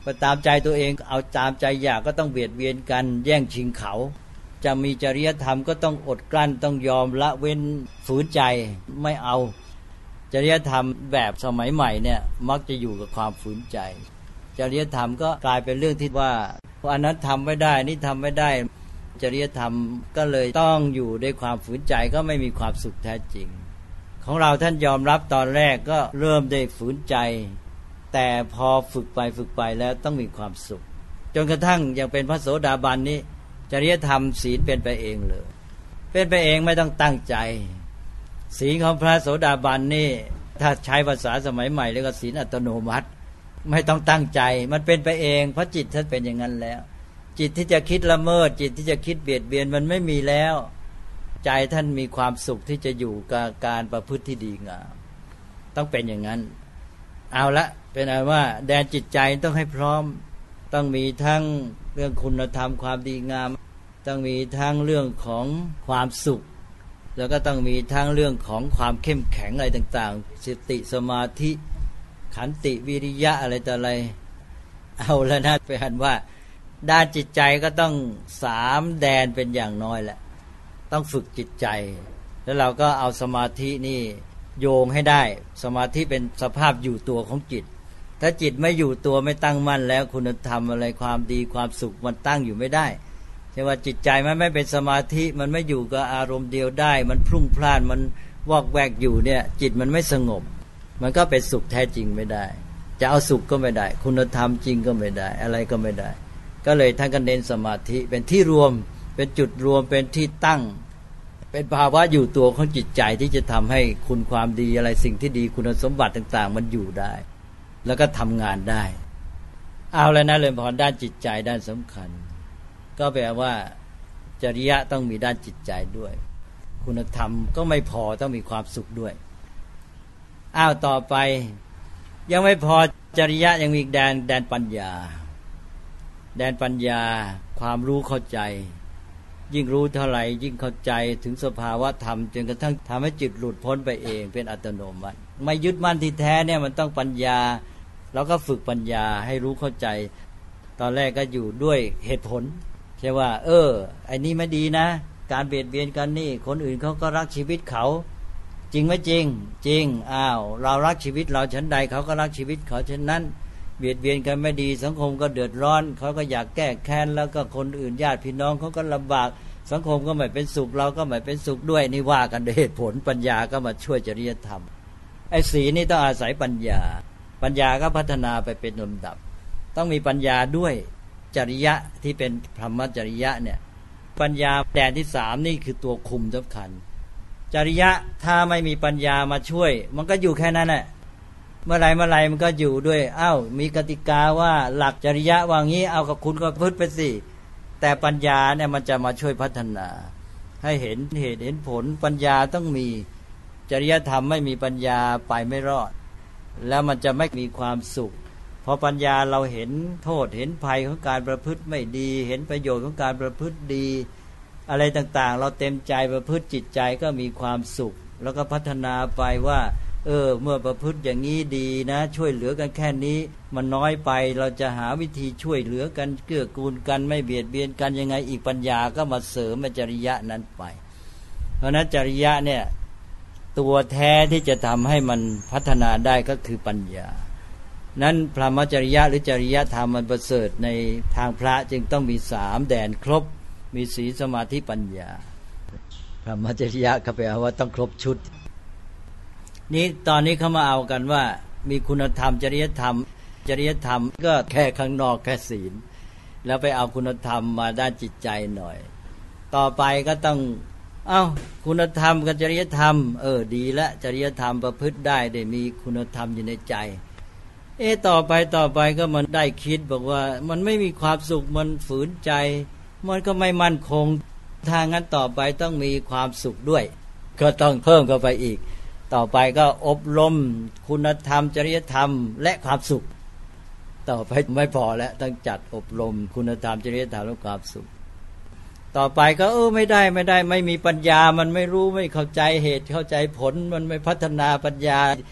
B: ไปตามใจตัวเองเอาตามใจอยากก็ต้องเบียดเบียนกันแย่งชิงเขาจะมีจริยธรรมก็ต้องอดกลั้นต้องยอมละเว้นฝืนใจไม่เอาจริยธรรมแบบสมัยใหม่เนี่ยมักจะอยู่กับความฝืนใจจริยธรรมก็กลายเป็นเรื่องที่ว่าอันนั้นทำไม่ได้นี่ทำไม่ได้จริยธรรมก็เลยต้องอยู่ด้วยความฝืนใจก็ไม่มีความสุขแท้จริงของเราท่านยอมรับตอนแรกก็เริ่มได้ฝืนใจแต่พอฝึกไปแล้วต้องมีความสุขจนกระทั่งยังเป็นพระโสดาบันนี้จริยธรรมศีลเป็นไปเองเลยเป็นไปเองไม่ต้องตั้งใจศีลของพระโสดาบันนี่ถ้าใช้ภาษาสมัยใหม่เรียกว่าศีลอัตโนมัติไม่ต้องตั้งใจมันเป็นไปเองเพราะจิตท่านเป็นอย่างนั้นแล้วจิตที่จะคิดละเมิดจิตที่จะคิดเบียดเบียนมันไม่มีแล้วใจท่านมีความสุขที่จะอยู่กับการประพฤติที่ดีงามต้องเป็นอย่างนั้นเอาละเป็นอันว่าแดนจิตใจต้องให้พร้อมต้องมีทั้งเรื่องคุณธรรมความดีงามต้องมีทั้งเรื่องของความสุขแล้วก็ต้องมีทั้งเรื่องของความเข้มแข็งอะไรต่างๆสติสมาธิขันติวิริยะอะไรต่ออะไรเอาแล้วนะเป็นอันว่าด้านจิตใจก็ต้อง3แดนเป็นอย่างน้อยแหละต้องฝึกจิตใจแล้วเราก็เอาสมาธินี่โยงให้ได้สมาธิเป็นสภาพอยู่ตัวของจิตถ้าจิตไม่อยู่ตัวไม่ตั้งมั่นแล้วคุณธรรมอะไรความดีความสุขมันตั้งอยู่ไม่ได้ใช่ว่าจิตใจมันไม่เป็นสมาธิมันไม่อยู่กับอารมณ์เดียวได้มันพลุ่งพล่านมันวอกแวกอยู่เนี่ยจิตมันไม่สงบมันก็เป็นสุขแท้จริงไม่ได้จะเอาสุขก็ไม่ได้คุณธรรมจริงก็ไม่ได้อะไรก็ไม่ได้ก็เลยท่านก็เน้นสมาธิเป็นที่รวมเป็นจุดรวมเป็นที่ตั้งเป็นภาวะอยู่ตัวของจิตใจที่จะทำให้คุณความดีอะไรสิ่งที่ดีคุณสมบัติต่างๆมันอยู่ได้แล้วก็ทำงานได้เอาแล้วนะเรื่องพรด้านจิตใจด้านสำคัญก็แปลว่าจริยะต้องมีด้านจิตใจด้วยคุณธรรมก็ไม่พอต้องมีความสุขด้วยต่อไปยังไม่พอจริยะยังมีอีกแดนปัญญาแดนปัญญาความรู้เข้าใจยิ่งรู้เท่าไหร่ยิ่งเข้าใจถึงสภาวะธรรมจนกระทั่งทำให้จิตหลุดพ้นไปเองเป็นอัตโนมัติไม่ยึดมั่นที่แท้เนี่ยมันต้องปัญญาเราก็ฝึกปัญญาให้รู้เข้าใจตอนแรกก็อยู่ด้วยเหตุผลใช่ว่าไอ้นี่ไม่ดีนะการเบียดเบียนกันนี่คนอื่นเขาก็รักชีวิตเขาจริงไหมจริงจริงเรารักชีวิตเราฉันใดเขาก็รักชีวิตเขาฉะนั้นเบียดเบียนกันไม่ดีสังคมก็เดือดร้อนเขาก็อยากแก้แค้นแล้วก็คนอื่นญาติพี่น้องเขาก็ลำบากสังคมก็ไม่เป็นสุขเราก็ไม่เป็นสุขด้วยนี่ว่ากันด้วยเหตุผลปัญญาก็มาช่วยจริยธรรมไอ้ศีลนี่ต้องอาศัยปัญญาก็พัฒนาไปเป็นลำดับต้องมีปัญญาด้วยจริยะที่เป็นพรหมจริยะเนี่ยปัญญาแดนที่3นี่คือตัวคุมสำคัญจริยะถ้าไม่มีปัญญามาช่วยมันก็อยู่แค่นั้นแหละเมื่อไรมันก็อยู่ด้วยมีกติกาว่าหลักจริยะว่างี้เอากับคุณก็พึ่งไปสิแต่ปัญญาเนี่ยมันจะมาช่วยพัฒนาให้เห็นเหตุเห็นผลปัญญาต้องมีจริยธรรมไม่มีปัญญาไปไม่รอดแล้วมันจะไม่มีความสุขพอปัญญาเราเห็นโทษเห็นภัยของการประพฤติไม่ดีเห็นประโยชน์ของการประพฤติดีอะไรต่างๆเราเต็มใจประพฤติจิตใจก็มีความสุขแล้วก็พัฒนาไปว่าเมื่อประพฤติอย่างนี้ดีนะช่วยเหลือกันแค่นี้มันน้อยไปเราจะหาวิธีช่วยเหลือกันเกื้อกูลกันไม่เบียดเบียนกันยังไงอีกปัญญาก็มาเสริมจริยะนั้นไปเพราะนั้นจริยะเนี่ยตัวแท้ที่จะทำให้มันพัฒนาได้ก็คือปัญญานั้นพรหมจริยะหรือจริยธรรมมันประเสริฐในทางพระจึงต้องมี3แดนครบมีศีลสมาธิปัญญาพรหมจริยะก็แปลว่าต้องครบชุดนี้ตอนนี้เขามาเอากันว่ามีคุณธรรมจริยธรรมก็แค่ข้างนอกแค่ศีลแล้วไปเอาคุณธรรมมาด้านจิตใจหน่อยต่อไปก็ต้องคุณธรรมกับจริยธรรมดีละจริยธรรมประพฤติได้มีคุณธรรมอยู่ในใจต่อไปก็มันได้คิดบอกว่ามันไม่มีความสุขมันฝืนใจมันก็ไม่มั่นคงทางนั้นต่อไปต้องมีความสุขด้วยก็ต้องเพิ่มเข้าไปอีกต่อไปก็อบรมคุณธรรมจริยธรรมและความสุขต่อไปไม่พอแล้วต้องจัดอบรมคุณธรรมจริยธรรมและความสุขต่อไปก็ไม่ได้ไม่มีปัญญามันไม่รู้ไม่เข้าใจเหตุเข้าใจผลมันไม่พัฒนาปัญญา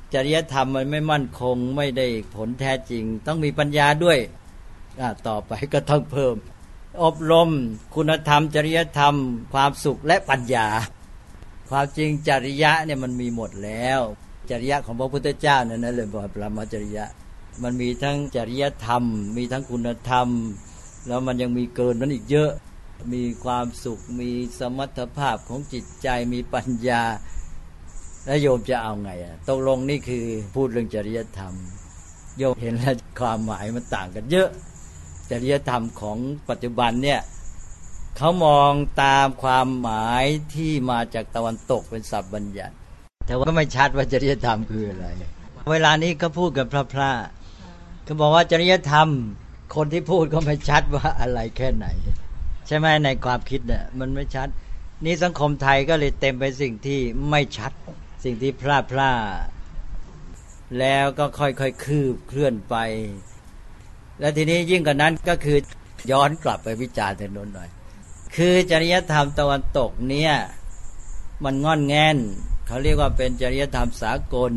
B: จริยธรรมมันไม่มั่นคงไม่ได้ผลแท้จริงต้องมีปัญญาด้วยต่อไปก็ต้องเพิ่มอบรมคุณธรรมจริยธรรมความสุขและปัญญาความจริงจริยะเนี่ยมันมีหมดแล้วจริยะของพระพุทธเจ้านั่นเลยบอกปรมาจริยะมันมีทั้งจริยธรรมมีทั้งคุณธรรมแล้วมันยังมีเกินนั้นอีกเยอะมีความสุขมีสมรรถภาพของจิตใจมีปัญญาแล้วโยมจะเอาไงตกลงนี่คือพูดเรื่องจริยธรรมโยมเห็นแล้วความหมายมันต่างกันเยอะจริยธรรมของปัจจุบันเนี่ยเขามองตามความหมายที่มาจากตะวันตกเป็นศัพท์บัญญัติแต่ว่าไม่ชัดว่าจริยธรรมคืออะไรเวลานี้ก็พูดกันพระเขาบอกว่าจริยธรรมคนที่พูดก็ไม่ชัดว่าอะไรแค่ไหนใช่ไหมในความคิดเนี่ยมันไม่ชัดนี่สังคมไทยก็เลยเต็มไปสิ่งที่ไม่ชัดสิ่งที่พลาดแล้วก็ค่อยๆคืบเคลื่อนไปและทีนี้ยิ่งกว่านั้นก็คือย้อนกลับไปวิจารณ์ทางโน้นหน่อยคือจริยธรรมตะวันตกเนี่ยมันงอนแง่นเขาเรียกว่าเป็นจริยธรรมสากล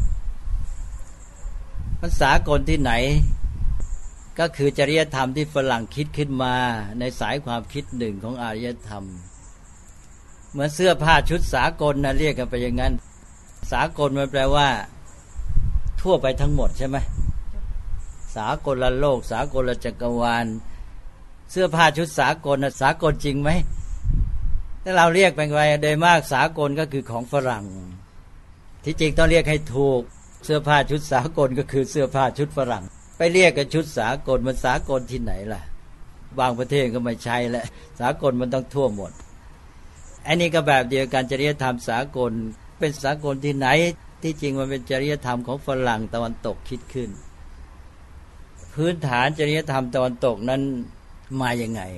B: มันสากลที่ไหนก็คือจริยธรรมที่ฝรั่งคิดขึ้นมาในสายความคิดหนึ่งของอารยธรรมเหมือนเสื้อผ้าชุดสากลนะเรียกกันไปอย่างนั้นสากลมันแปลว่าทั่วไปทั้งหมดใช่ไหมสากลโลกสากลจักรวาลเสื้อผ้าชุดสากลสากลจริงไหมถ้าเราเรียกไปโดยมากสากลก็คือของฝรั่งที่จริงต้องเรียกให้ถูกเสื้อผ้าชุดสากลก็คือเสื้อผ้าชุดฝรั่งไปเรียกกันชุดสากลมันสากลที่ไหนล่ะบางประเทศก็ไม่ใช่แหละสากลมันต้องทั่วหมดอันนี้ก็แบบเดียวกันจริยธรรมสากลเป็นสากลที่ไหนที่จริงมันเป็นจริยธรรมของฝรั่งตะวันตกคิดขึ้นพื้นฐานจริยธรรมตะวันตกนั้นมาอย่างไง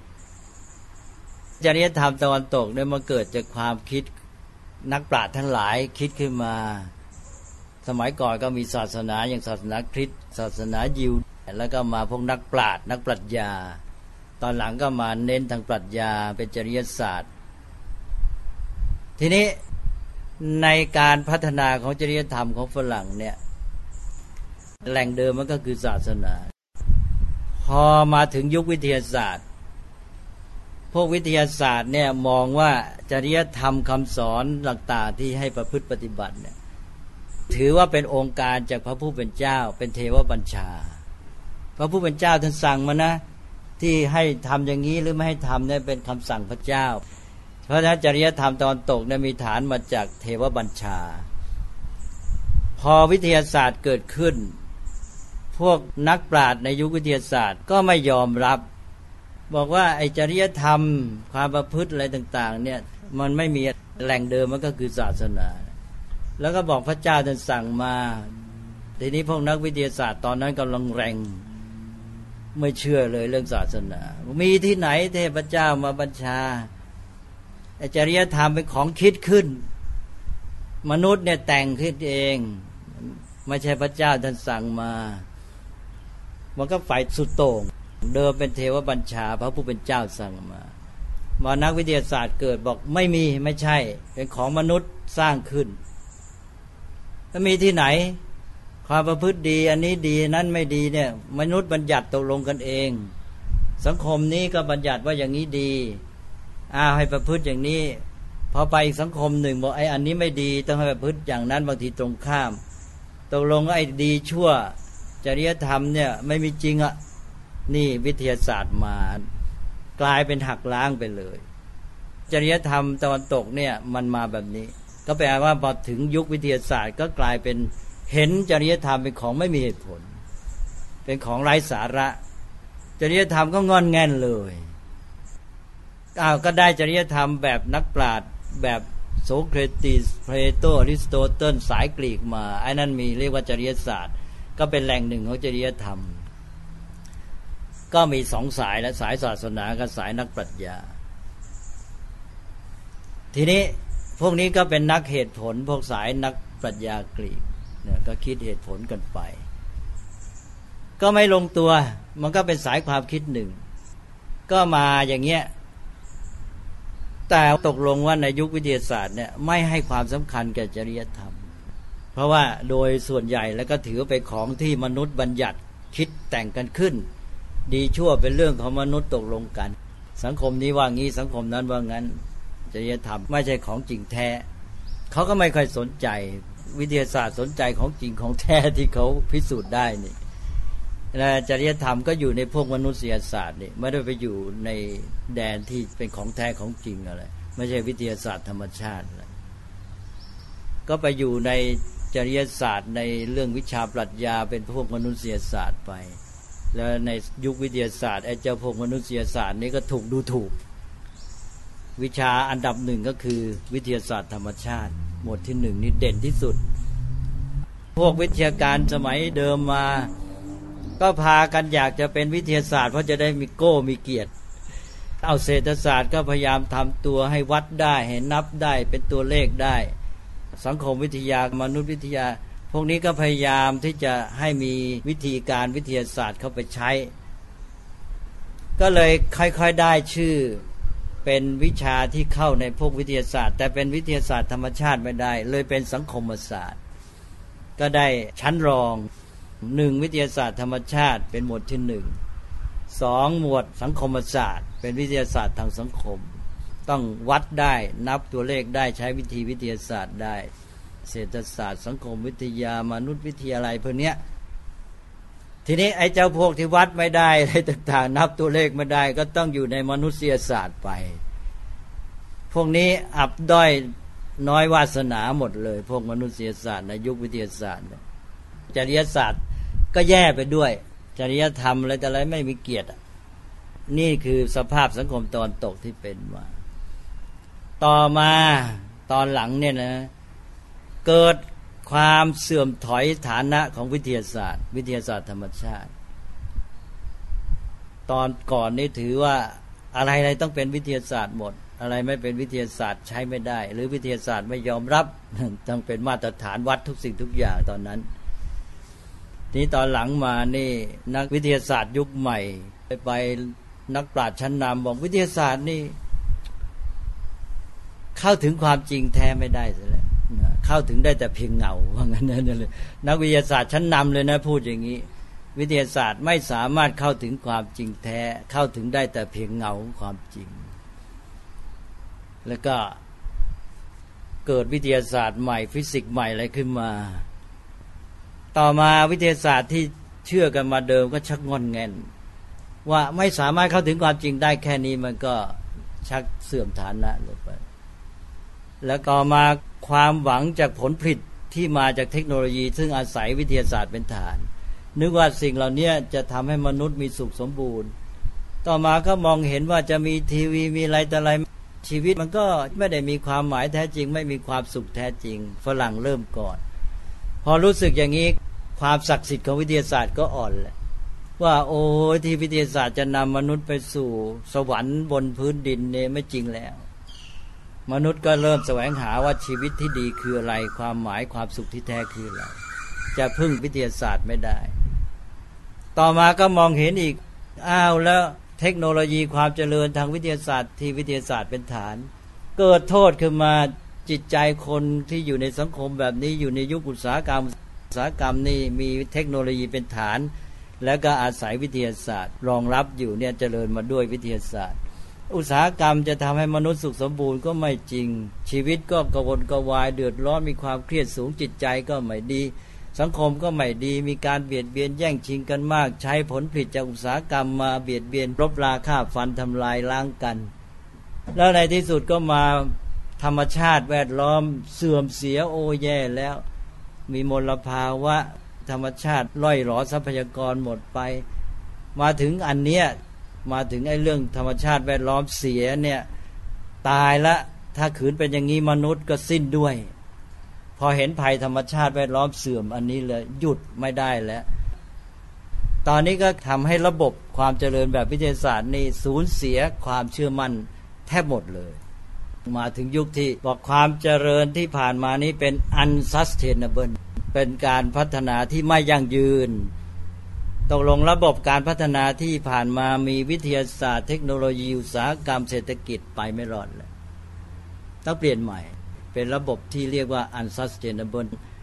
B: จริยธรรมตะวันตกเนี่ยมันเกิดจากความคิดนักปราชญ์ทั้งหลายคิดขึ้นมาสมัยก่อนก็มีศาสนาอย่างศาสนาคริสต์ศาสนายิวแล้วก็มาพวกนักปราชญ์นักปรัชญาตอนหลังก็มาเน้นทางปรัชญาเป็นจริยศาสตร์ทีนี้ในการพัฒนาของจริยธรรมของฝรั่งเนี่ยแหล่งเดิมมันก็คือศาสนาพอมาถึงยุควิทยาศาสตร์พวกวิทยาศาสตร์เนี่ยมองว่าจริยธรรมคำสอนต่างๆที่ให้ประพฤติปฏิบัติเนี่ยถือว่าเป็นองค์การจากพระผู้เป็นเจ้าเป็นเทวบัญชาพระผู้เป็นเจ้าท่านสั่งมานะที่ให้ทำอย่างนี้หรือไม่ให้ทำเนี่ยเป็นคำสั่งพระเจ้าเพราะฉะนั้นจริยธรรมตอนตกเนี่ยมีฐานมาจากเทวบัญชาพอวิทยาศาสตร์เกิดขึ้นพวกนักปราชญ์ในยุควิทยาศาสตร์ก็ไม่ยอมรับบอกว่าไอ้จริยธรรมความประพฤติอะไรต่างๆเนี่ยมันไม่มีแหล่งเดิมมันก็คือศาสนาแล้วก็บอกพระเจ้าท่านสั่งมาทีนี้พวกนักวิทยาศาสตร์ตอนนั้นกำลังแรงไม่เชื่อเลยเรื่องศาสนามีที่ไหนเทพเจ้ามาบัญชาจริยธรรมเป็นของคิดขึ้นมนุษย์เนี่ยแต่งขึ้นเองไม่ใช่พระเจ้าท่านสั่งมามันก็ฝ่ายสุดโต่งเดิมเป็นเทวบัญชาพระผู้เป็นเจ้าสั่งมานักวิทยาศาสตร์เกิดบอกไม่มีไม่ใช่เป็นของมนุษย์สร้างขึ้นแล้วมีที่ไหนความประพฤติดีอันนี้ดีนั้นไม่ดีเนี่ยมนุษย์บัญญัติตกลงกันเองสังคมนี้ก็บัญญัติว่าอย่างนี้ดีให้ประพฤติอย่างนี้พอไปอีกสังคมหนึ่งบอกไอ้อันนี้ไม่ดีต้องให้ประพฤติอย่างนั้นบางทีตรงข้ามตกลงไอ้ดีชั่วจริยธรรมเนี่ยไม่มีจริงอ่ะนี่วิทยาศาสตร์มากลายเป็นหักล้างไปเลยจริยธรรมตะวันตกเนี่ยมันมาแบบนี้ก็แปลว่าพอถึงยุควิทยาศาสตร์ก็กลายเป็นเห็นจริยธรรมเป็นของไม่มีเหตุผลเป็นของไร้สาระจริยธรรมก็งอนแง่นเลยก็ได้จริยธรรมแบบนักปราชญ์แบบโสเครติสเพลโตอริสโตเติลสายกรีกมาไอ้นั่นมีเรียกว่าจริยศาสตร์ก็เป็นแหล่งหนึ่งของจริยธรรมก็มีสองสายและสายศาสนากับสายนักปรัชญาทีนี้พวกนี้ก็เป็นนักเหตุผลพวกสายนักปรัชญากรีกเนี่ยก็คิดเหตุผลกันไปก็ไม่ลงตัวมันก็เป็นสายความคิดหนึ่งก็มาอย่างเงี้ยแต่ตกลงว่าในยุควิทยาศาสตร์เนี่ยไม่ให้ความสำคัญแก่จริยธรรมเพราะว่าโดยส่วนใหญ่แล้วก็ถือเป็นของที่มนุษย์บัญญัติคิดแต่งกันขึ้นดีชั่วเป็นเรื่องของมนุษย์ตกลงกันสังคมนี้ว่างี้สังคมนั้นว่างั้นจริยธรรมไม่ใช่ของจริงแท้เขาก็ไม่ค่อยสนใจวิทยาศาสตร์สนใจของจริงของแท้ที่เขาพิสูจน์ได้นี่และจริยธรรมก็อยู่ในพวกมนุษยศาสตร์นี่ไม่ได้ไปอยู่ในแดนที่เป็นของแท้ของจริงอะไรไม่ใช่วิทยาศาสตร์ธรรมชาติอะไรก็ไปอยู่ในจริยศาสตร์ในเรื่องวิชาปรัชญาเป็นพวกมนุษยศาสตร์ไปแล้วในยุควิทยาศาสตร์ไอ้เจ้าพวกมนุษยศาสตร์นี้ก็ถูกดูถูกวิชาอันดับหนึ่งก็คือวิทยาศาสตร์ธรรมชาติหมวดที่หนึ่งนี่เด่นที่สุดพวกวิทยาการสมัยเดิมมาก็พากันอยากจะเป็นวิทยาศาสตร์เพราะจะได้มีโก้มีเกียรติเอาเศรษฐศาสตร์ก็พยายามทำตัวให้วัดได้ให้นับได้เป็นตัวเลขได้สังคมวิทยามนุษยวิทยาพวกนี้ก็พยายามที่จะให้มีวิธีการวิทยาศาสตร์เข้าไปใช้ก็เลยค่อยๆได้ชื่อเป็นวิชาที่เข้าในพวกวิทยาศาสตร์แต่เป็นวิทยาศาสตร์ธรรมชาติไม่ได้เลยเป็นสังคมศาสตร์ก็ได้ชั้นรอง1วิทยาศาสตร์ธรรมชาติเป็นหมวดที่1 2หมวดสังคมศาสตร์เป็นวิทยาศาสตร์ทางสังคมต้องวัดได้นับตัวเลขได้ใช้วิธีวิทยาศาสตร์ได้เศรษฐศาสตร์สังคมวิทยามนุษยวิทยาอะไรพวกเนี้ยทีนี้ไอ้เจ้าพวกที่วัดไม่ได้อะไรต่างๆนับตัวเลขไม่ได้ก็ต้องอยู่ในมนุษยศาสตร์ไปพวกนี้อับด้อยน้อยวาสนาหมดเลยพวกมนุษยศาสตร์ในยุควิทยาศาสตร์จริยศาสตร์ก็แย่ไปด้วยจริยธรรมอะไรแต่อะไรไม่มีเกียรตินี่คือสภาพสังคมตอนตกที่เป็นมาต่อมาตอนหลังเนี่ยนะเกิดความเสื่อมถอยฐานะของวิทยาศาสตร์วิทยาศาสตร์ธรรมชาติตอนก่อนนี่ถือว่าอะไรๆต้องเป็นวิทยาศาสตร์หมดอะไรไม่เป็นวิทยาศาสตร์ใช้ไม่ได้หรือวิทยาศาสตร์ไม่ยอมรับต้องเป็นมาตรฐานวัดทุกสิ่งทุกอย่างตอนนั้นนี้ตอนหลังมานี่นักวิทยาศาสตร์ยุคใหม่ไปนักปราชญ์ชั้นนำบอกวิทยาศาสตร์นี่เข้าถึงความจริงแท้ไม่ได้เลยเข้าถึงได้แต่เพียงเงาว่างั้นนั่นเลยนักวิทยาศาสตร์ชั้นนำเลยนะพูดอย่างนี้วิทยาศาสตร์ไม่สามารถเข้าถึงความจริงแท้เข้าถึงได้แต่เพียงเงาของความจริงแล้วก็เกิดวิทยาศาสตร์ใหม่ฟิสิกส์ใหม่อะไรขึ้นมาต่อมาวิทยาศาสตร์ที่เชื่อกันมาเดิมก็ชักงอนแงนว่าไม่สามารถเข้าถึงความจริงได้แค่นี้มันก็ชักเสื่อมฐานะลงไปแล้วก็มาความหวังจากผลผลิตที่มาจากเทคโนโลยีซึ่งอาศัยวิทยาศาสตร์เป็นฐานนึกว่าสิ่งเหล่านี้จะทำให้มนุษย์มีสุขสมบูรณ์ต่อมาก็มองเห็นว่าจะมีทีวีมีอะไรแต่อะไรชีวิตมันก็ไม่ได้มีความหมายแท้จริงไม่มีความสุขแท้จริงฝรั่งเริ่มก่อนพอรู้สึกอย่างนี้ความศักดิ์สิทธิ์ของวิทยาศาสตร์ก็อ่อนแหละว่าโอ้ที่วิทยาศาสตร์จะนำมนุษย์ไปสู่สวรรค์บนพื้นดินเนี่ยไม่จริงแล้วมนุษย์ก็เริ่มแสวงหาว่าชีวิตที่ดีคืออะไรความหมายความสุขที่แท้คืออะไรจะพึ่งวิทยาศาสตร์ไม่ได้ต่อมาก็มองเห็นอีกอ้าวแล้วเทคโนโลยีความเจริญทางวิทยาศาสตร์ที่วิทยาศาสตร์เป็นฐานเกิดโทษขึ้นมาจิตใจคนที่อยู่ในสังคมแบบนี้อยู่ในยุคอุตสาหกรรมนี่มีเทคโนโลยีเป็นฐานแล้วก็อาศัยวิทยาศาสตร์รองรับอยู่เนี่ยเจริญมาด้วยวิทยาศาสตร์อุตสาหกรรมจะทำให้มนุษย์สุขสมบูรณ์ก็ไม่จริงชีวิตก็กระวนกระวายเดือดร้อนมีความเครียดสูงจิตใจก็ไม่ดีสังคมก็ไม่ดีมีการเบียดเบียนแย่งชิงกันมากใช้ผลผลิตจากอุตสาหกรรมมาเบียดเบียนรบราฆ่าฟันทำลายล้างกันแล้วในที่สุดก็มาธรรมชาติแวดล้อมเสื่อมเสียโอ้แย่แล้วมีมลภาวะธรรมชาติล่อยหลอทรัพยากรหมดไปมาถึงอันเนี้ยมาถึงไอ้เรื่องธรรมชาติแวดล้อมเสียเนี่ยตายละถ้าขืนเป็นอย่างนี้มนุษย์ก็สิ้นด้วยพอเห็นภัยธรรมชาติแวดล้อมเสื่อมอันนี้เลยหยุดไม่ได้แล้วตอนนี้ก็ทำให้ระบบความเจริญแบบวิทยาศาสตร์นี่สูญเสียความเชื่อมั่นแทบหมดเลยมาถึงยุคที่บอกความเจริญที่ผ่านมานี้เป็น unsustainable เป็นการพัฒนาที่ไม่ยั่งยืนตกลงระบบการพัฒนาที่ผ่านมามีวิทยาศาสตร์เทคโนโลยีอุตสาหกรรมเศรษฐกิจไปไม่รอดแล้วต้องเปลี่ยนใหม่เป็นระบบที่เรียกว่า unsustainable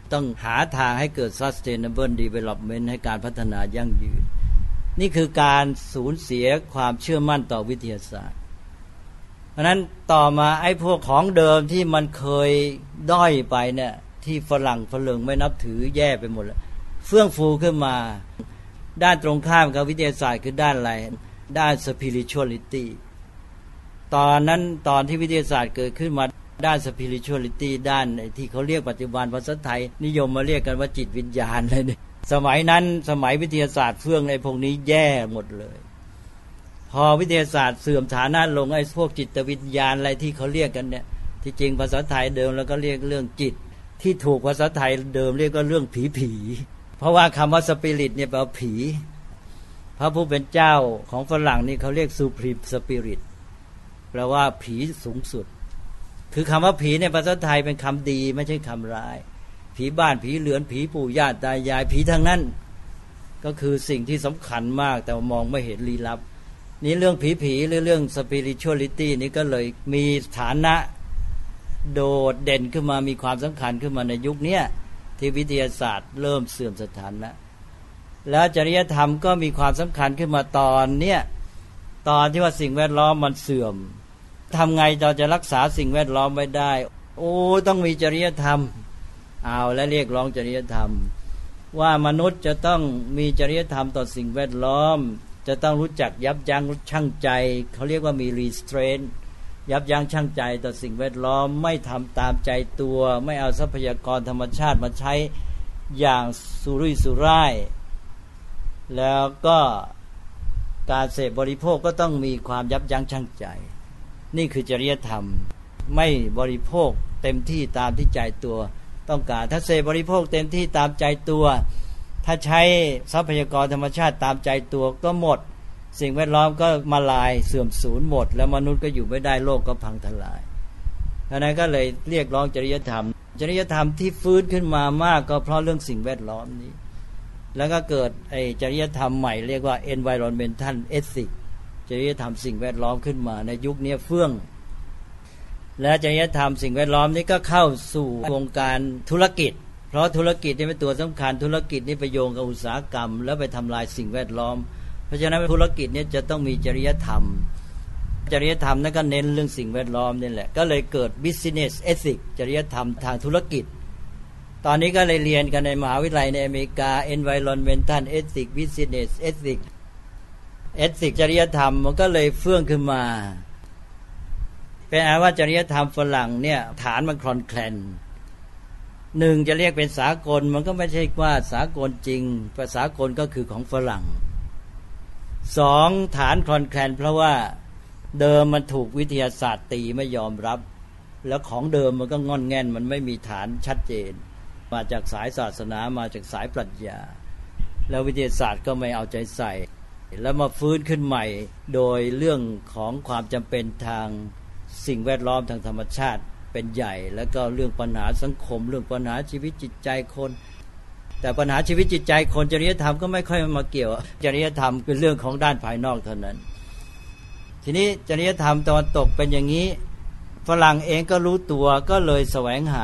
B: ต้องหาทางให้เกิด sustainable development ให้การพัฒนายั่งยืนนี่คือการสูญเสียความเชื่อมั่นต่อวิทยาศาสตร์เพราะนั้นต่อมาไอ้พวกของเดิมที่มันเคยด้อยไปเนี่ยที่ฝรั่งไม่นับถือแย่ไปหมดแล้วเฟื่องฟูขึ้นมาด้านตรงข้ามกับวิทยาศาสตร์คือด้านอะไรด้าน spirituality ตอนที่วิทยาศาสตร์เกิดขึ้นมาด้าน spirituality ด้านที่เขาเรียกปัจจุบันภาษาไทยนิยมมาเรียกกันว่าจิตวิญญาณอะไรเนี่ยสมัยนั้นสมัยวิทยาศาสตร์เฟื่องในพวกนี้แย่หมดเลยพอวิทยาศาสตร์เสื่อมฐานะลงไอ้พวกจิตวิญญาณอะไรที่เขาเรียกกันเนี่ยที่จริงภาษาไทยเดิมแล้วก็เรียกเรื่องจิตที่ถูกภาษาไทยเดิมเรียกก็เรื่องผีเพราะว่าคำว่าสปิริตเนี่ยแปลว่าผีพระผู้เป็นเจ้าของฝรั่งนี่เขาเรียก Supreme Spirit แปลว่าผีสูงสุดคือคำว่าผีในภาษาไทยเป็นคำดีไม่ใช่คำร้ายผีบ้านผีเรือนผีปู่ย่าตายายผีทั้งนั้นก็คือสิ่งที่สำคัญมากแต่มองไม่เห็นลี้ลับนี่เรื่องผีหรือเรื่อง spirituality นี่ก็เลยมีฐานะโดดเด่นขึ้นมามีความสำคัญขึ้นมาในยุคนี้ที่วิทยาศาสตร์เริ่มเสื่อมสถานะแล้วจริยธรรมก็มีความสำคัญขึ้นมาตอนที่ว่าสิ่งแวดล้อมมันเสื่อมทำไงเราจะรักษาสิ่งแวดล้อมไว้ได้โอ้ต้องมีจริยธรรมเอาและเรียกร้องจริยธรรมว่ามนุษย์จะต้องมีจริยธรรมต่อสิ่งแวดล้อมจะต้องรู้จักยับยั้งชั่งใจเขาเรียกว่ามี restraint ยับยั้งชั่งใจต่อสิ่งแวดล้อมไม่ทำตามใจตัวไม่เอาทรัพยากรธรรมชาติมาใช้อย่างสุรุ่ยสุร่ายแล้วก็การเสพบริโภคก็ต้องมีความยับยั้งชั่งใจนี่คือจริยธรรมไม่บริโภคเต็มที่ตามที่ใจตัวต้องการถ้าเสพบริโภคเต็มที่ตามใจตัวถ้าใช้ทรัพยากรธรรมชาติตามใจตัวก็หมดสิ่งแวดล้อมก็มาลายเสื่อมสูญหมดแล้วมนุษย์ก็อยู่ไม่ได้โลกก็พังทลายเพราะนั้นก็เลยเรียกร้องจริยธรรมที่ฟื้นขึ้นมามากก็เพราะเรื่องสิ่งแวดล้อมนี้แล้วก็เกิดไอ้จริยธรรมใหม่เรียกว่า environmental ethics จริยธรรมสิ่งแวดล้อมขึ้นมาในยุคนี้เฟื่องและจริยธรรมสิ่งแวดล้อมนี้ก็เข้าสู่วงการธุรกิจเพราะธุรกิจนี่เป็นตัวสำคัญธุรกิจนี่ไปโยงกับอุตสาหกรรมแล้วไปทำลายสิ่งแวดล้อมเพราะฉะนั้นธุรกิจนี่จะต้องมีจริยธรรมนั่นก็เน้นเรื่องสิ่งแวดล้อมนี่แหละก็เลยเกิด business ethics จริยธรรมทางธุรกิจตอนนี้ก็เลยเรียนกันในมหาวิทยาลัยในอเมริกา environmental ethics business ethics จริยธรรมมันก็เลยเฟื่องขึ้นมาเป็นอันว่าจริยธรรมฝรั่งเนี่ยฐานมันคลอนแคลนหนึ่งจะเรียกเป็นสากลมันก็ไม่ใช่ว่าสากลจริงภาษากลก็คือของฝรั่งสองฐานคลอนแคลนเพราะว่าเดิมมันถูกวิทยาศาสตร์ตีไม่ยอมรับแล้วของเดิมมันก็งอนแง่นมันไม่มีฐานชัดเจนมาจากสายศาสนามาจากสายปรัชญาแล้ววิทยาศาสตร์ก็ไม่เอาใจใส่แล้วมาฟื้นขึ้นใหม่โดยเรื่องของความจำเป็นทางสิ่งแวดล้อมทางธรรมชาติเป็นใหญ่แล้วก็เรื่องปัญหาสังคมเรื่องปัญหาชีวิตจิตใจคนแต่ปัญหาชีวิตจิตใจคนจริยธรรมก็ไม่ค่อยมาเกี่ยวจริยธรรมเป็นเรื่องของด้านภายนอกเท่านั้นทีนี้จริยธรรมตะวันตกเป็นอย่างนี้ฝรั่งเองก็รู้ตัวก็เลยแสวงหา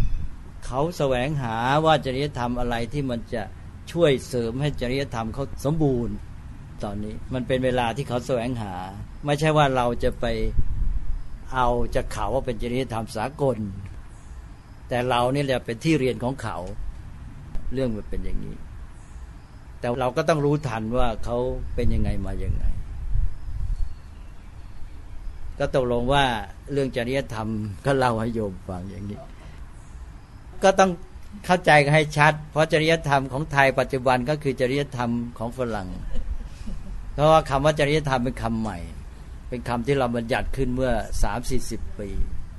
B: ว่าจริยธรรมอะไรที่มันจะช่วยเสริมให้จริยธรรมเขาสมบูรณ์ตอนนี้มันเป็นเวลาที่เขาแสวงหาไม่ใช่ว่าเราจะไปเอาจากเขาว่าเป็นจริยธรรมสากลแต่เรานี่แหละเป็นที่เรียนของเขาเรื่องมันเป็นอย่างนี้แต่เราก็ต้องรู้ทันว่าเขาเป็นยังไงมายังไงก็ตกลงว่าเรื่องจริยธรรมก็เล่าให้โยมฟังอย่างนี้ก็ต้องเข้าใจกันให้ชัดเพราะจริยธรรมของไทยปัจจุบันก็คือจริยธรรมของฝรั่งเพราะว่าคำว่าจริยธรรมเป็นคำใหม่เป็นคำที่เราบัญญัติขึ้นเมื่อ 3-40 ปี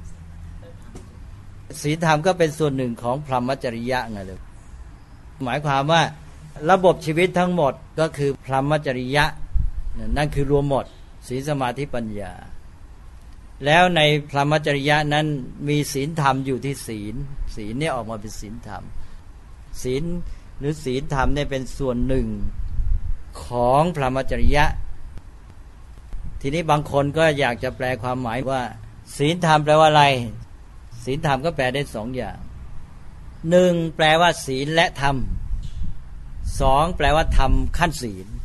B: ศีลธรรมก็เป็นส่วนหนึ่งของพรหมจริยะไงเลยหมายความว่าระบบชีวิตทั้งหมดก็คือพรหมจริยะนั่นคือรวมหมดศีลสมาธิปัญญาแล้วในพรหมจริยะนั้นมีศีลธรรมอยู่ที่ศีลเนี่ยออกมาเป็นศีลธรรมศีลหรือศีลธรรมเนี่ยเป็นส่วนหนึ่งของพรหมจริยะทีนี้บางคนก็อยากจะแปลความหมายว่าศีลธรรมแปลว่าอะไรศีลธรรมก็แปลได้สองอย่างหนึ่งแปลว่าศีลและธรรมสองแปลว่าธรรมขั้นศีล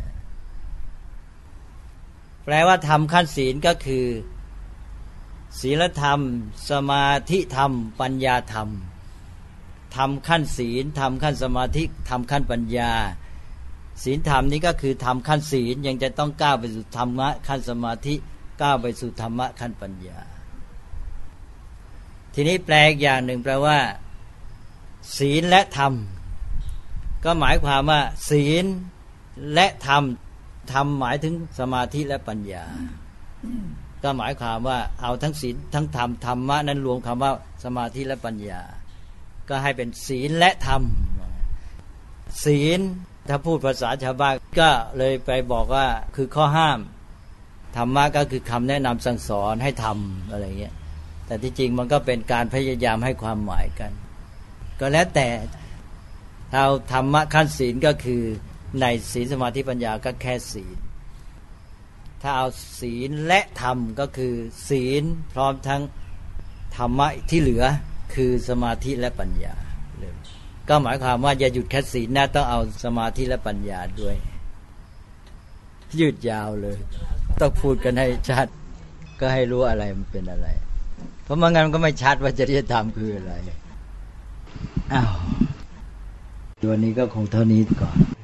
B: แปลว่าธรรมขั้นศีลก็คือศีลธรรมสมาธิธรรมปัญญาธรรมธรรมขั้นศีลธรรมขั้นสมาธิธรรมขั้นปัญญาศีลธรรมนี้ก็คือธรรมขั้นศีลยังจะต้องก้าวไปสู่ธรรมะขั้นสมาธิก้าวไปสู่ธรรมะขั้นปัญญาทีนี้แปลอีกอย่างหนึ่งแปลว่าศีลและธรรมก็หมายความว่าศีลและธรรมธรรมหมายถึงสมาธิและปัญญาก็หมายความว่าเอาทั้งศีลทั้งธรรมธรรมะนั้นรวมคำว่าสมาธิและปัญญาก็ให้เป็นศีลและธรรมศีลถ้าพูดภาษาชาวบ้านก็เลยไปบอกว่าคือข้อห้ามธรรมะก็คือคำแนะนำสั่งสอนให้ทำอะไรเงี้ยแต่ที่จริงมันก็เป็นการพยายามให้ความหมายกันก็แล้วแต่เอาธรรมะขั้นศีลก็คือในศีลสมาธิปัญญาก็แค่ศีลถ้าเอาศีลและธรรมก็คือศีลพร้อมทั้งธรรมะที่เหลือคือสมาธิและปัญญาก็หมายความว่าอย่าหยุดแค่ศีลนะต้องเอาสมาธิและปัญญาด้วยยืดยาวเลยต้องพูดกันให้ชัดก็ให้รู้อะไรมันเป็นอะไรเพราะไม่งั้นก็ไม่ชัดว่าจริยธรรมคืออะไรอ้าววันนี้ก็คงเท่านี้ก่อน